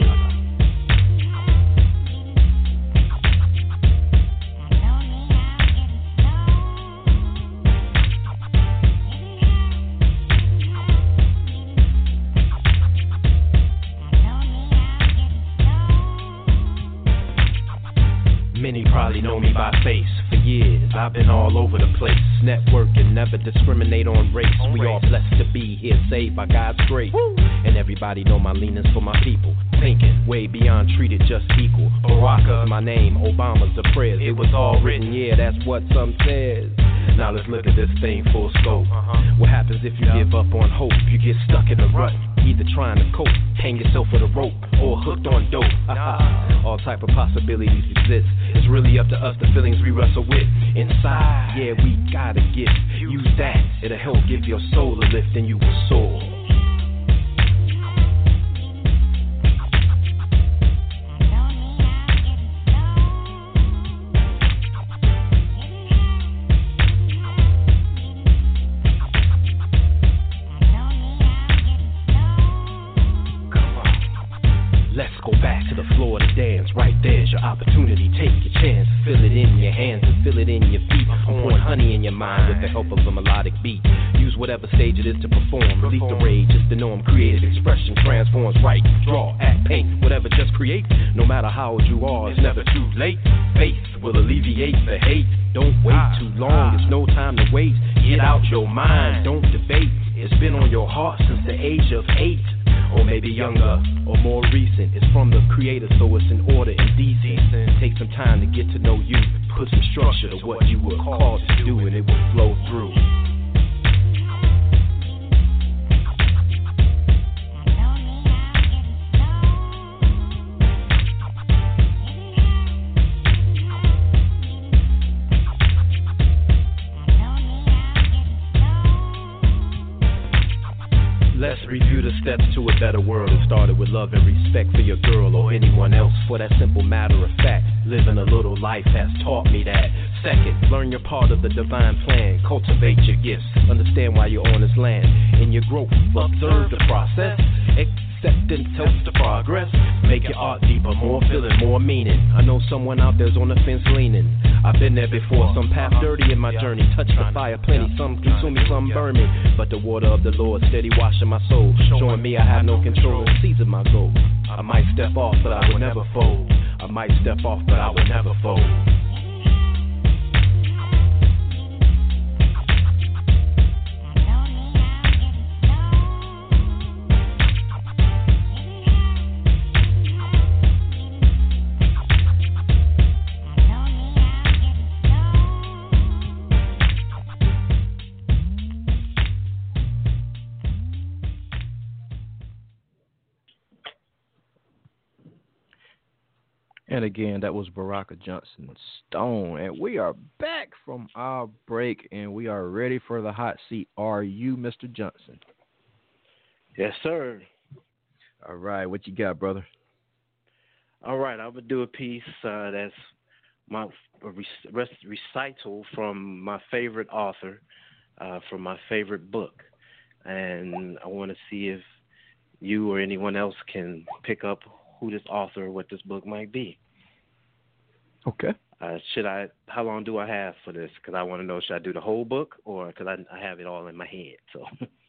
Many probably know me by face. For years, I've been all over the place. Networking, never discriminate on race. We all blessed to be here, saved by God's grace. And everybody know my leanings for my people. Thinking way beyond treated just equal. Baraka's my name, Obama's the prayers. It was all written, yeah, that's what some says. Now let's look at this thing full scope. What happens if you give up on hope? You get stuck in a rut, either trying to cope, hang yourself with a rope, or hooked on dope. All type of possibilities exist. It's really up to us, the feelings we wrestle with. Inside, yeah, we got a gift. Use that, it'll help give your soul a lift and you will soar. Let's go back to the floor to dance. Right there's your opportunity. Take your chance. Feel it in your hands and feel it in your feet. I'm pouring honey in your mind with the help of a melodic beat. Use whatever stage it is to perform. Release the rage, it's the norm. Creative expression transforms. Write, draw, act, paint, whatever, just create. No matter how old you are, it's never too late. Faith will alleviate the hate. Don't wait too long, it's no time to waste. Get out your mind, don't debate. It's been on your heart since the age of 8. Or maybe younger, or more recent. It's from the creator, so it's in order and decent. Take some time to get to know you. Put some structure to what you were called to do, and it will flow through. Let's review the steps to a better world. It started with love and respect for your girl or anyone else. For that simple matter of fact, living a little life has taught me that. Second, learn your part of the divine plan. Cultivate your gifts. Understand why you're on this land. In your growth, observe the process. Acceptance helps the progress. Make your art deeper, more feeling, more meaning. I know someone out there's on the fence leaning. I've been there before, some path dirty in my journey. Touch the fire plenty, some consume me, some burn me. But the water of the Lord steady washing my soul, showing me I have no control and seizing my goal. I might step off, but I will never fold. I might step off, but I will never fold. And again, that was Baraka Johnson Stone. And we are back, from our break, and we are ready for the hot seat. Are you, Mr. Johnson? Yes, sir. All right, what you got, brother? All right, I'm gonna do a piece that's my recital from my favorite author, from my favorite book, and I want to see if you or anyone else can pick up who this author or what this book might be. Okay. How long do I have for this? Because I want to know, should I do the whole book, or because I have it all in my head? So.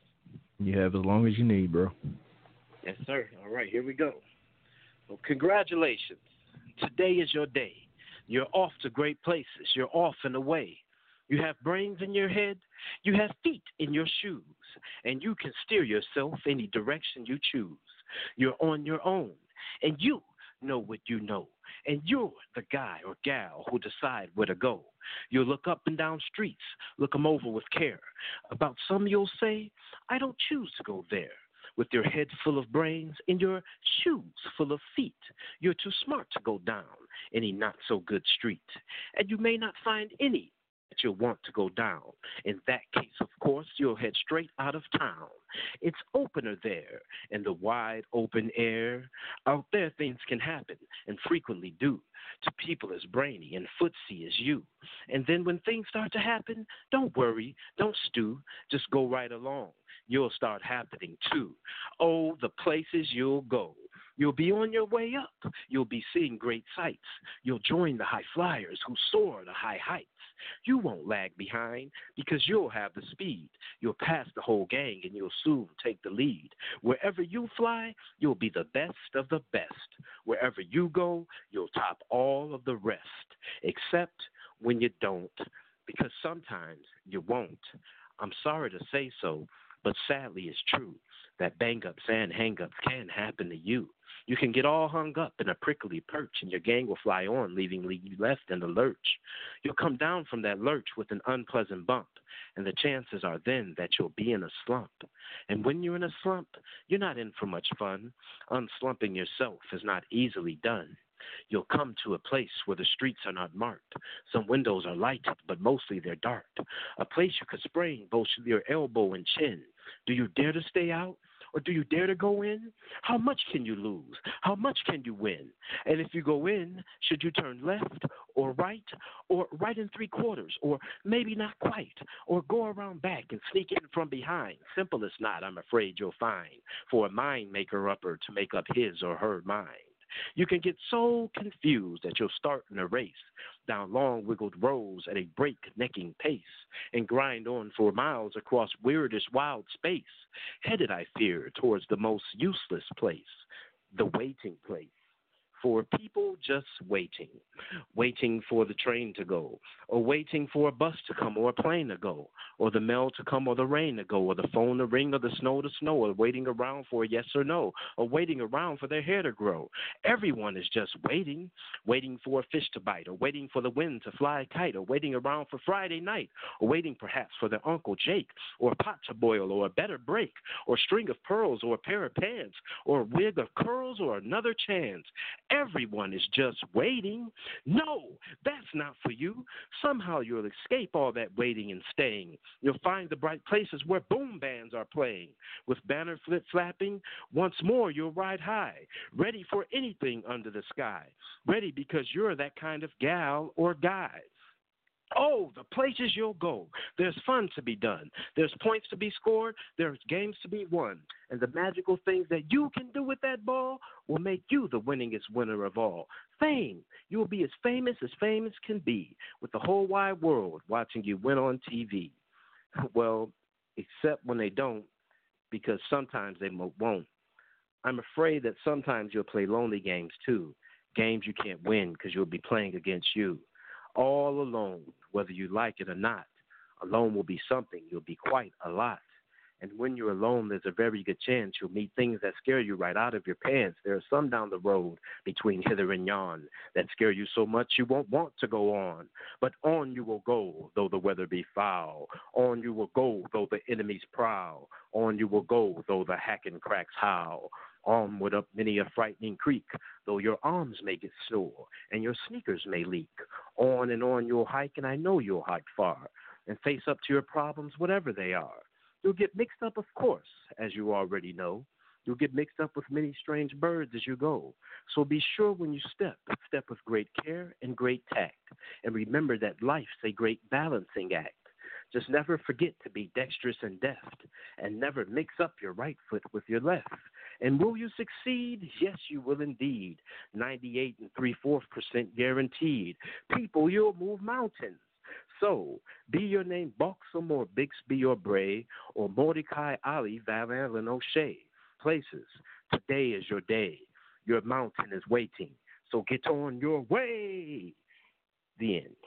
You have as long as you need, bro. Yes, sir. All right, here we go. Well, congratulations. Today is your day. You're off to great places. You're off and away. You have brains in your head. You have feet in your shoes. And you can steer yourself any direction you choose. You're on your own. And you know what you know. And you're the guy or gal who decide where to go. You'll look up and down streets. Look 'em over with care. About some you'll say, I don't choose to go there. With your head full of brains and your shoes full of feet, you're too smart to go down any not-so-good street. And you may not find any that you'll want to go down. In that case, of course, you'll head straight out of town. It's opener there in the wide open air. Out there things can happen and frequently do to people as brainy and footsy as you. And then when things start to happen, don't worry, don't stew, just go right along. You'll start happening too. Oh, the places you'll go. You'll be on your way up. You'll be seeing great sights. You'll join the high flyers who soar to high heights. You won't lag behind because you'll have the speed. You'll pass the whole gang and you'll soon take the lead. Wherever you fly, you'll be the best of the best. Wherever you go, you'll top all of the rest, except when you don't, because sometimes you won't. I'm sorry to say so, but sadly it's true that bang-ups and hang-ups can happen to you. You can get all hung up in a prickly perch, and your gang will fly on, leaving you left in the lurch. You'll come down from that lurch with an unpleasant bump, and the chances are then that you'll be in a slump. And when you're in a slump, you're not in for much fun. Unslumping yourself is not easily done. You'll come to a place where the streets are not marked. Some windows are lighted, but mostly they're dark. A place you could sprain both your elbow and chin. Do you dare to stay out? Or do you dare to go in? How much can you lose? How much can you win? And if you go in, should you turn left or right in 3/4, or maybe not quite, or go around back and sneak in from behind? Simple as not, I'm afraid you'll find, for a mind maker upper to make up his or her mind. You can get so confused that you'll start in a race down long wiggled rows at a break-necking pace and grind on for miles across weirdest wild space, headed, I fear, towards the most useless place, the waiting place. For people just waiting, waiting for the train to go, or waiting for a bus to come or a plane to go, or the mail to come or the rain to go, or the phone to ring or the snow to snow, or waiting around for a yes or no, or waiting around for their hair to grow. Everyone is just waiting, waiting for a fish to bite, or waiting for the wind to fly a kite, or waiting around for Friday night, or waiting perhaps for their Uncle Jake, or a pot to boil, or a better break, or a string of pearls, or a pair of pants, or a wig of curls, or another chance. Everyone is just waiting. No, that's not for you. Somehow you'll escape all that waiting and staying. You'll find the bright places where boom bands are playing. With banner flip-flapping, once more you'll ride high, ready for anything under the sky. Ready because you're that kind of gal or guy. Oh, the places you'll go. There's fun to be done. There's points to be scored. There's games to be won. And the magical things that you can do with that ball will make you the winningest winner of all. Fame. You will be as famous can be, with the whole wide world watching you win on TV. Well, except when they don't, because sometimes they won't. I'm afraid that sometimes you'll play lonely games too, games you can't win because you'll be playing against you. All alone, whether you like it or not. Alone will be something. You'll be quite a lot. And when you're alone, there's a very good chance you'll meet things that scare you right out of your pants. There are some down the road between hither and yon that scare you so much you won't want to go on. But on you will go, though the weather be foul. On you will go, though the enemies prowl. On you will go, though the hacking cracks howl. Onward up many a frightening creek, though your arms may get sore and your sneakers may leak. On and on you'll hike, and I know you'll hike far and face up to your problems, whatever they are. You'll get mixed up, of course, as you already know. You'll get mixed up with many strange birds as you go. So be sure when you step with great care and great tact. And remember that life's a great balancing act. Just never forget to be dexterous and deft, and never mix up your right foot with your left. And will you succeed? Yes, you will indeed. 98 3/4% guaranteed. People, you'll move mountains. So, be your name Buxom or Bixby or Bray or Mordecai Ali Van Allen O'Shea. Places, today is your day. Your mountain is waiting. So get on your way. The end.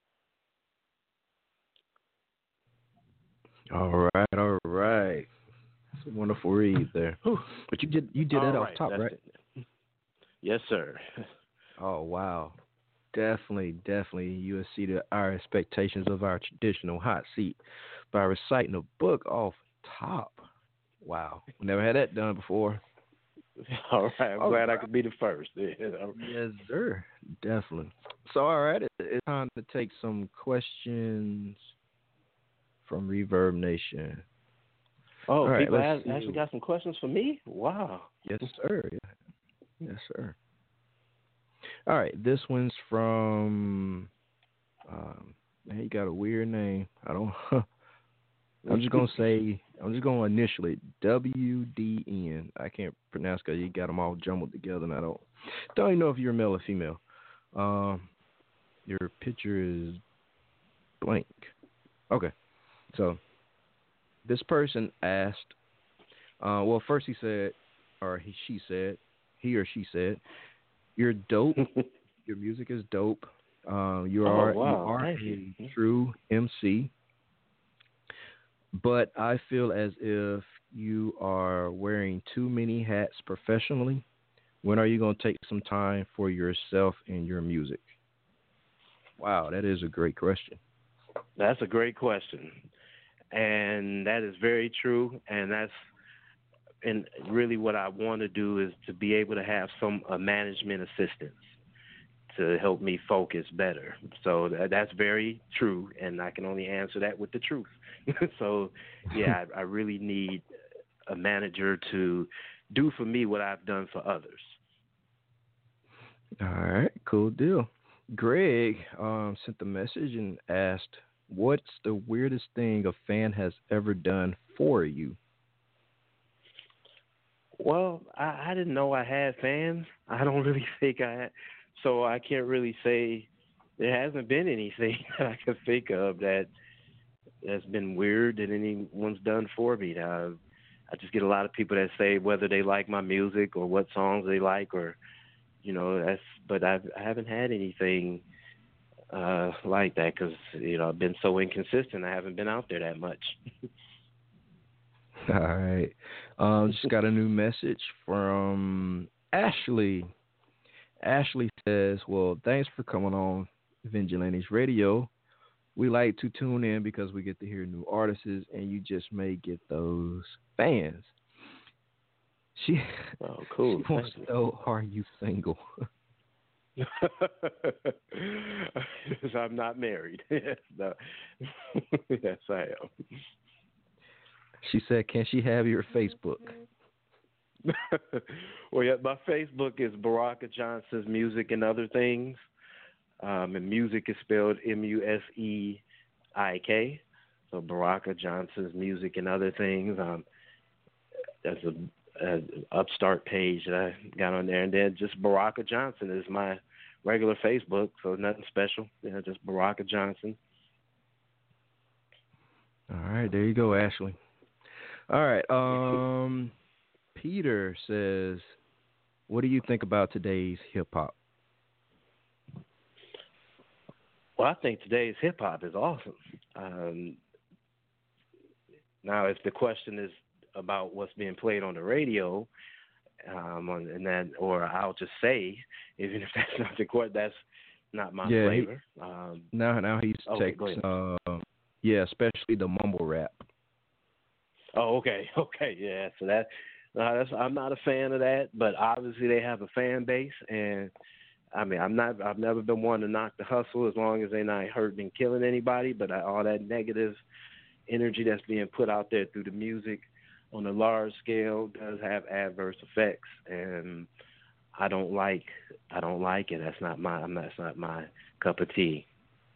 All right. It's a wonderful read there. But you did it off top, right? It. Yes, sir. Oh, wow. Definitely you exceeded our expectations of our traditional hot seat by reciting a book off top. Wow. Never had that done before. All right. I'm glad I could be the first. Yes, sir. Definitely. So, all right. It's time to take some questions from Reverb Nation. Oh, all right, people actually got some questions for me? Wow. Yes, sir. Yes, sir. All right. This one's from, man, he got a weird name. I'm just going to initial it WDN. I can't pronounce because you got them all jumbled together, and I don't even know if you're male or female. Your picture is blank. Okay. So this person asked, well, first he said, or he or she said, you're dope. Your music is dope. You are a true MC. But I feel as if you are wearing too many hats professionally. When are you going to take some time for yourself and your music? Wow, that is a great question. That's a great question. And that is very true. And really what I want to do is to be able to have a management assistance to help me focus better. So that's very true, and I can only answer that with the truth. So, yeah, I really need a manager to do for me what I've done for others. All right, cool deal. Greg sent the message and asked, what's the weirdest thing a fan has ever done for you? Well, I didn't know I had fans. I don't really think I had. So I can't really say there hasn't been anything that I can think of that's been weird that anyone's done for me. I just get a lot of people that say whether they like my music or what songs they like, or but I haven't had anything like that because I've been so inconsistent. I haven't been out there that much. All right. Just got a new message from Ashley. Ashley says, well, thanks for coming on Vigilantes Radio. We like to tune in because we get to hear new artists, and you just may get those fans. Cool. She wants to know, are you single? I'm not married. No. Yes, I am. She said, can she have your Facebook? Well, yeah, my Facebook is Baraka Johnson's Music and Other Things. And music is spelled Museik. So Baraka Johnson's Music and Other Things. That's an upstart page that I got on there. And then just Baraka Johnson is my regular Facebook. So nothing special. Just Baraka Johnson. All right, there you go, Ashley. All right. Peter says, what do you think about today's hip-hop? Well, I think today's hip-hop is awesome. Now, if the question is about what's being played on the radio, or I'll just say, even if that's not the question, that's not my flavor. Now he's texting, especially the mumble rap. Oh, okay, yeah. So that's I'm not a fan of that, but obviously they have a fan base, and I've never been one to knock the hustle as long as they're not hurting and killing anybody. But all that negative energy that's being put out there through the music on a large scale does have adverse effects, and I don't like it. That's not my cup of tea.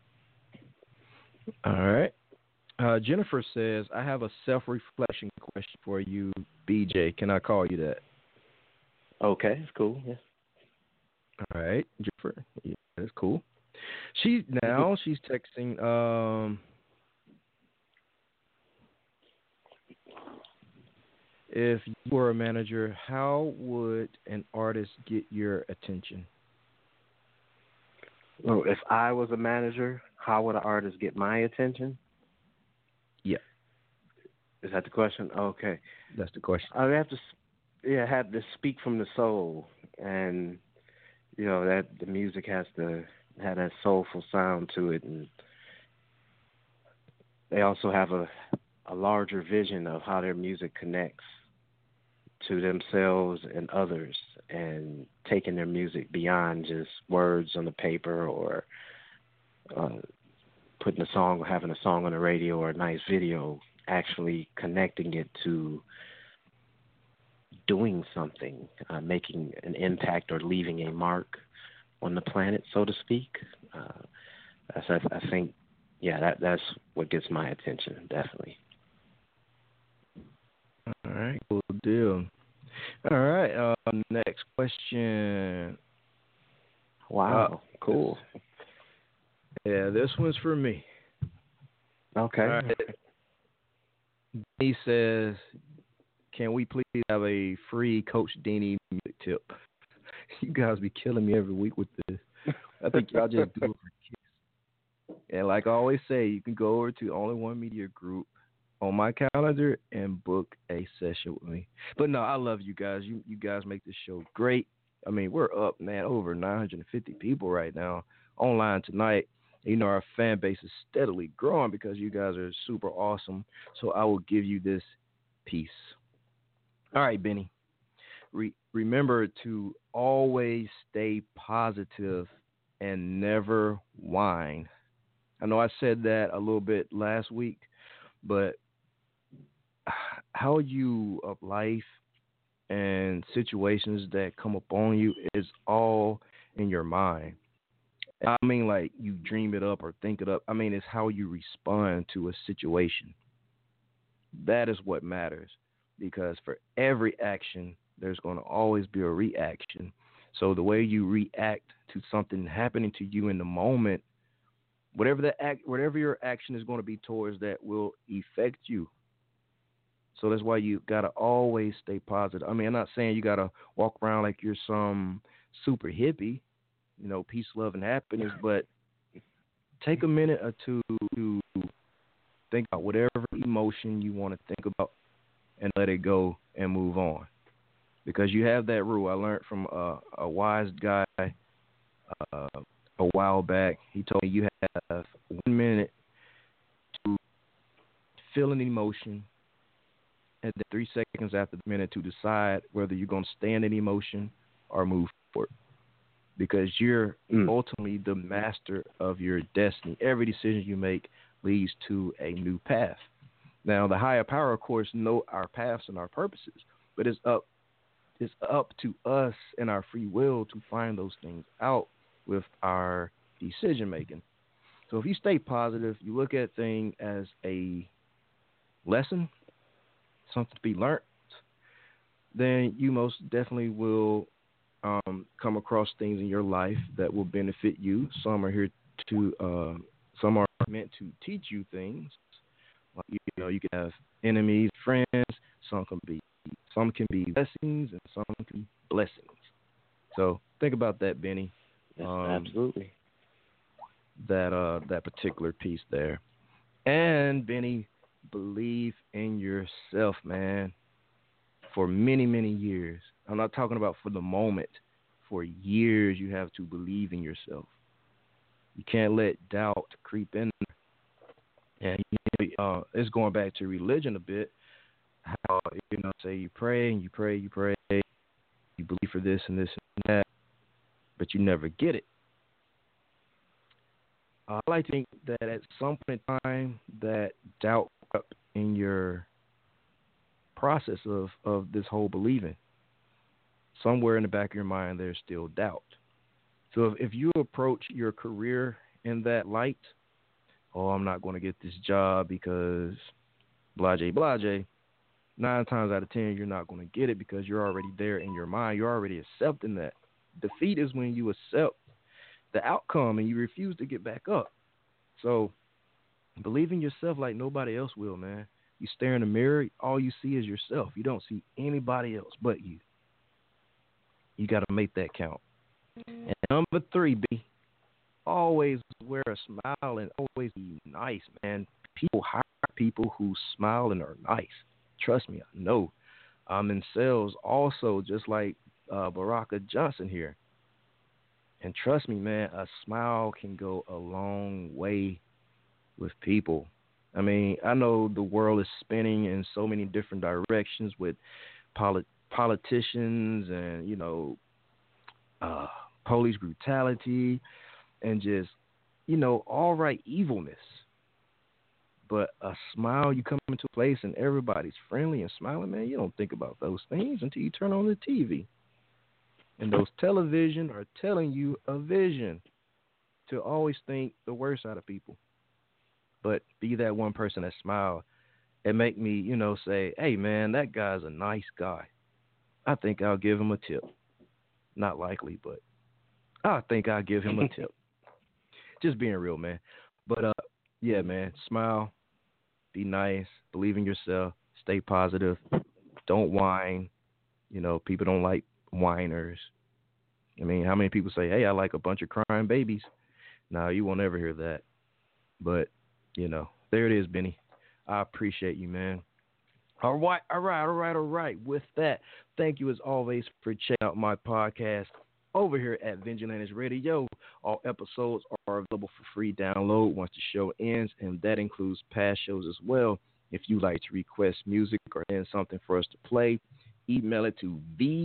All right. Jennifer says, I have a self-reflection question for you, BJ. Can I call you that? Okay, it's cool. Yeah. All right, Jennifer. Yeah, that's cool. She's texting. If you were a manager, how would an artist get your attention? Well, if I was a manager, how would an artist get my attention? Yeah. Is that the question? Okay. That's the question. I have to speak from the soul, and that the music has to have that soulful sound to it, and they also have a larger vision of how their music connects to themselves and others, and taking their music beyond just words on the paper or having a song on the radio or a nice video, actually connecting it to doing something, making an impact or leaving a mark on the planet, so to speak. I think, that's what gets my attention, definitely. All right, cool deal. All right, next question. Wow, cool. Yeah, this one's for me. Okay. All right. He says, can we please have a free Coach Deanie music tip? You guys be killing me every week with this. I think y'all just do it for kicks. And like I always say, you can go over to Only One Media Group on my calendar and book a session with me. But no, I love you guys. You guys make this show great. I mean, we're up, man, over 950 people right now online tonight. Our fan base is steadily growing because you guys are super awesome. So I will give you this piece. All right, Benny. Remember to always stay positive and never whine. I know I said that a little bit last week, but how you of life and situations that come upon you is all in your mind. I mean, like, you dream it up or think it up. I mean, it's how you respond to a situation. That is what matters, because for every action, there's going to always be a reaction. So the way you react to something happening to you in the moment, whatever your action is going to be towards that will affect you. So that's why you got to always stay positive. I mean, I'm not saying you got to walk around like you're some super hippie, peace, love, and happiness, but take a minute or two to think about whatever emotion you want to think about and let it go and move on. Because you have that rule. I learned from a wise guy a while back. He told me you have 1 minute to feel an emotion, and then 3 seconds after the minute to decide whether you're going to stay in an emotion or move forward. Because you're ultimately the master of your destiny. Every decision you make leads to a new path. Now, the higher power, of course, know our paths and our purposes, but it's up to us and our free will to find those things out with our decision making. So if you stay positive, you look at things as a lesson, something to be learned, then you most definitely will come across things in your life that will benefit you. Some are here to, some are meant to teach you things. Like, you can have enemies, friends. Some can be blessings, and some can be blessings. So think about that, Benny. Yes, absolutely. That particular piece there. And Benny, believe in yourself, man. For many, many years. I'm not talking about for the moment. For years, you have to believe in yourself. You can't let doubt creep in. And it's going back to religion a bit. How, say you pray and you pray, you believe for this and this and that. but you never get it. I like to think that at some point in time that doubt up in your process of this whole believing. Somewhere in the back of your mind, there's still doubt. So if you approach your career in that light, oh, I'm not going to get this job because blase, 9 times out of 10, you're not going to get it because you're already there in your mind. You're already accepting that. Defeat is when you accept the outcome and you refuse to get back up. So believe in yourself like nobody else will, man. You stare in the mirror, all you see is yourself. You don't see anybody else but you. You got to make that count. And number 3, B, always wear a smile and always be nice, man. People hire people who smile and are nice. Trust me, I know. I'm in sales also, just like Baraka Johnson here. And trust me, man, a smile can go a long way with people. I mean, I know the world is spinning in so many different directions with politicians and, police brutality and just, all right evilness. But a smile, you come into a place and everybody's friendly and smiling, man, you don't think about those things until you turn on the TV. And those television are telling you a vision to always think the worst out of people. But be that one person that smile and make me, say, hey, man, that guy's a nice guy. I think I'll give him a tip. Not likely, but I think I'll give him a tip. Just being real, man. But, yeah, man, smile, be nice, believe in yourself, stay positive, don't whine. People don't like whiners. I mean, how many people say, hey, I like a bunch of crying babies? No, you won't ever hear that. But, there it is, Benny. I appreciate you, man. All right. With that, thank you as always for checking out my podcast over here at Vigilantes Radio. All episodes are available for free download once the show ends, and that includes past shows as well. If you'd like to request music or send something for us to play, email it to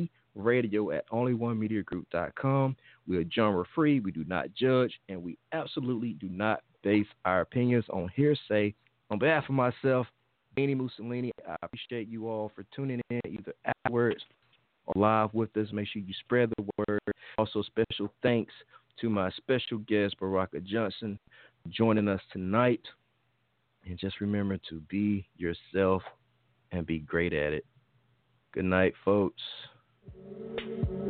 theRadio@onlyonemediagroup.com. We are genre free, we do not judge, and we absolutely do not base our opinions on hearsay. On behalf of myself, Benny Mussolini, I appreciate you all for tuning in either afterwards or live with us. Make sure you spread the word. Also, special thanks to my special guest, Baraka Johnson, for joining us tonight. And just remember to be yourself and be great at it. Good night, folks.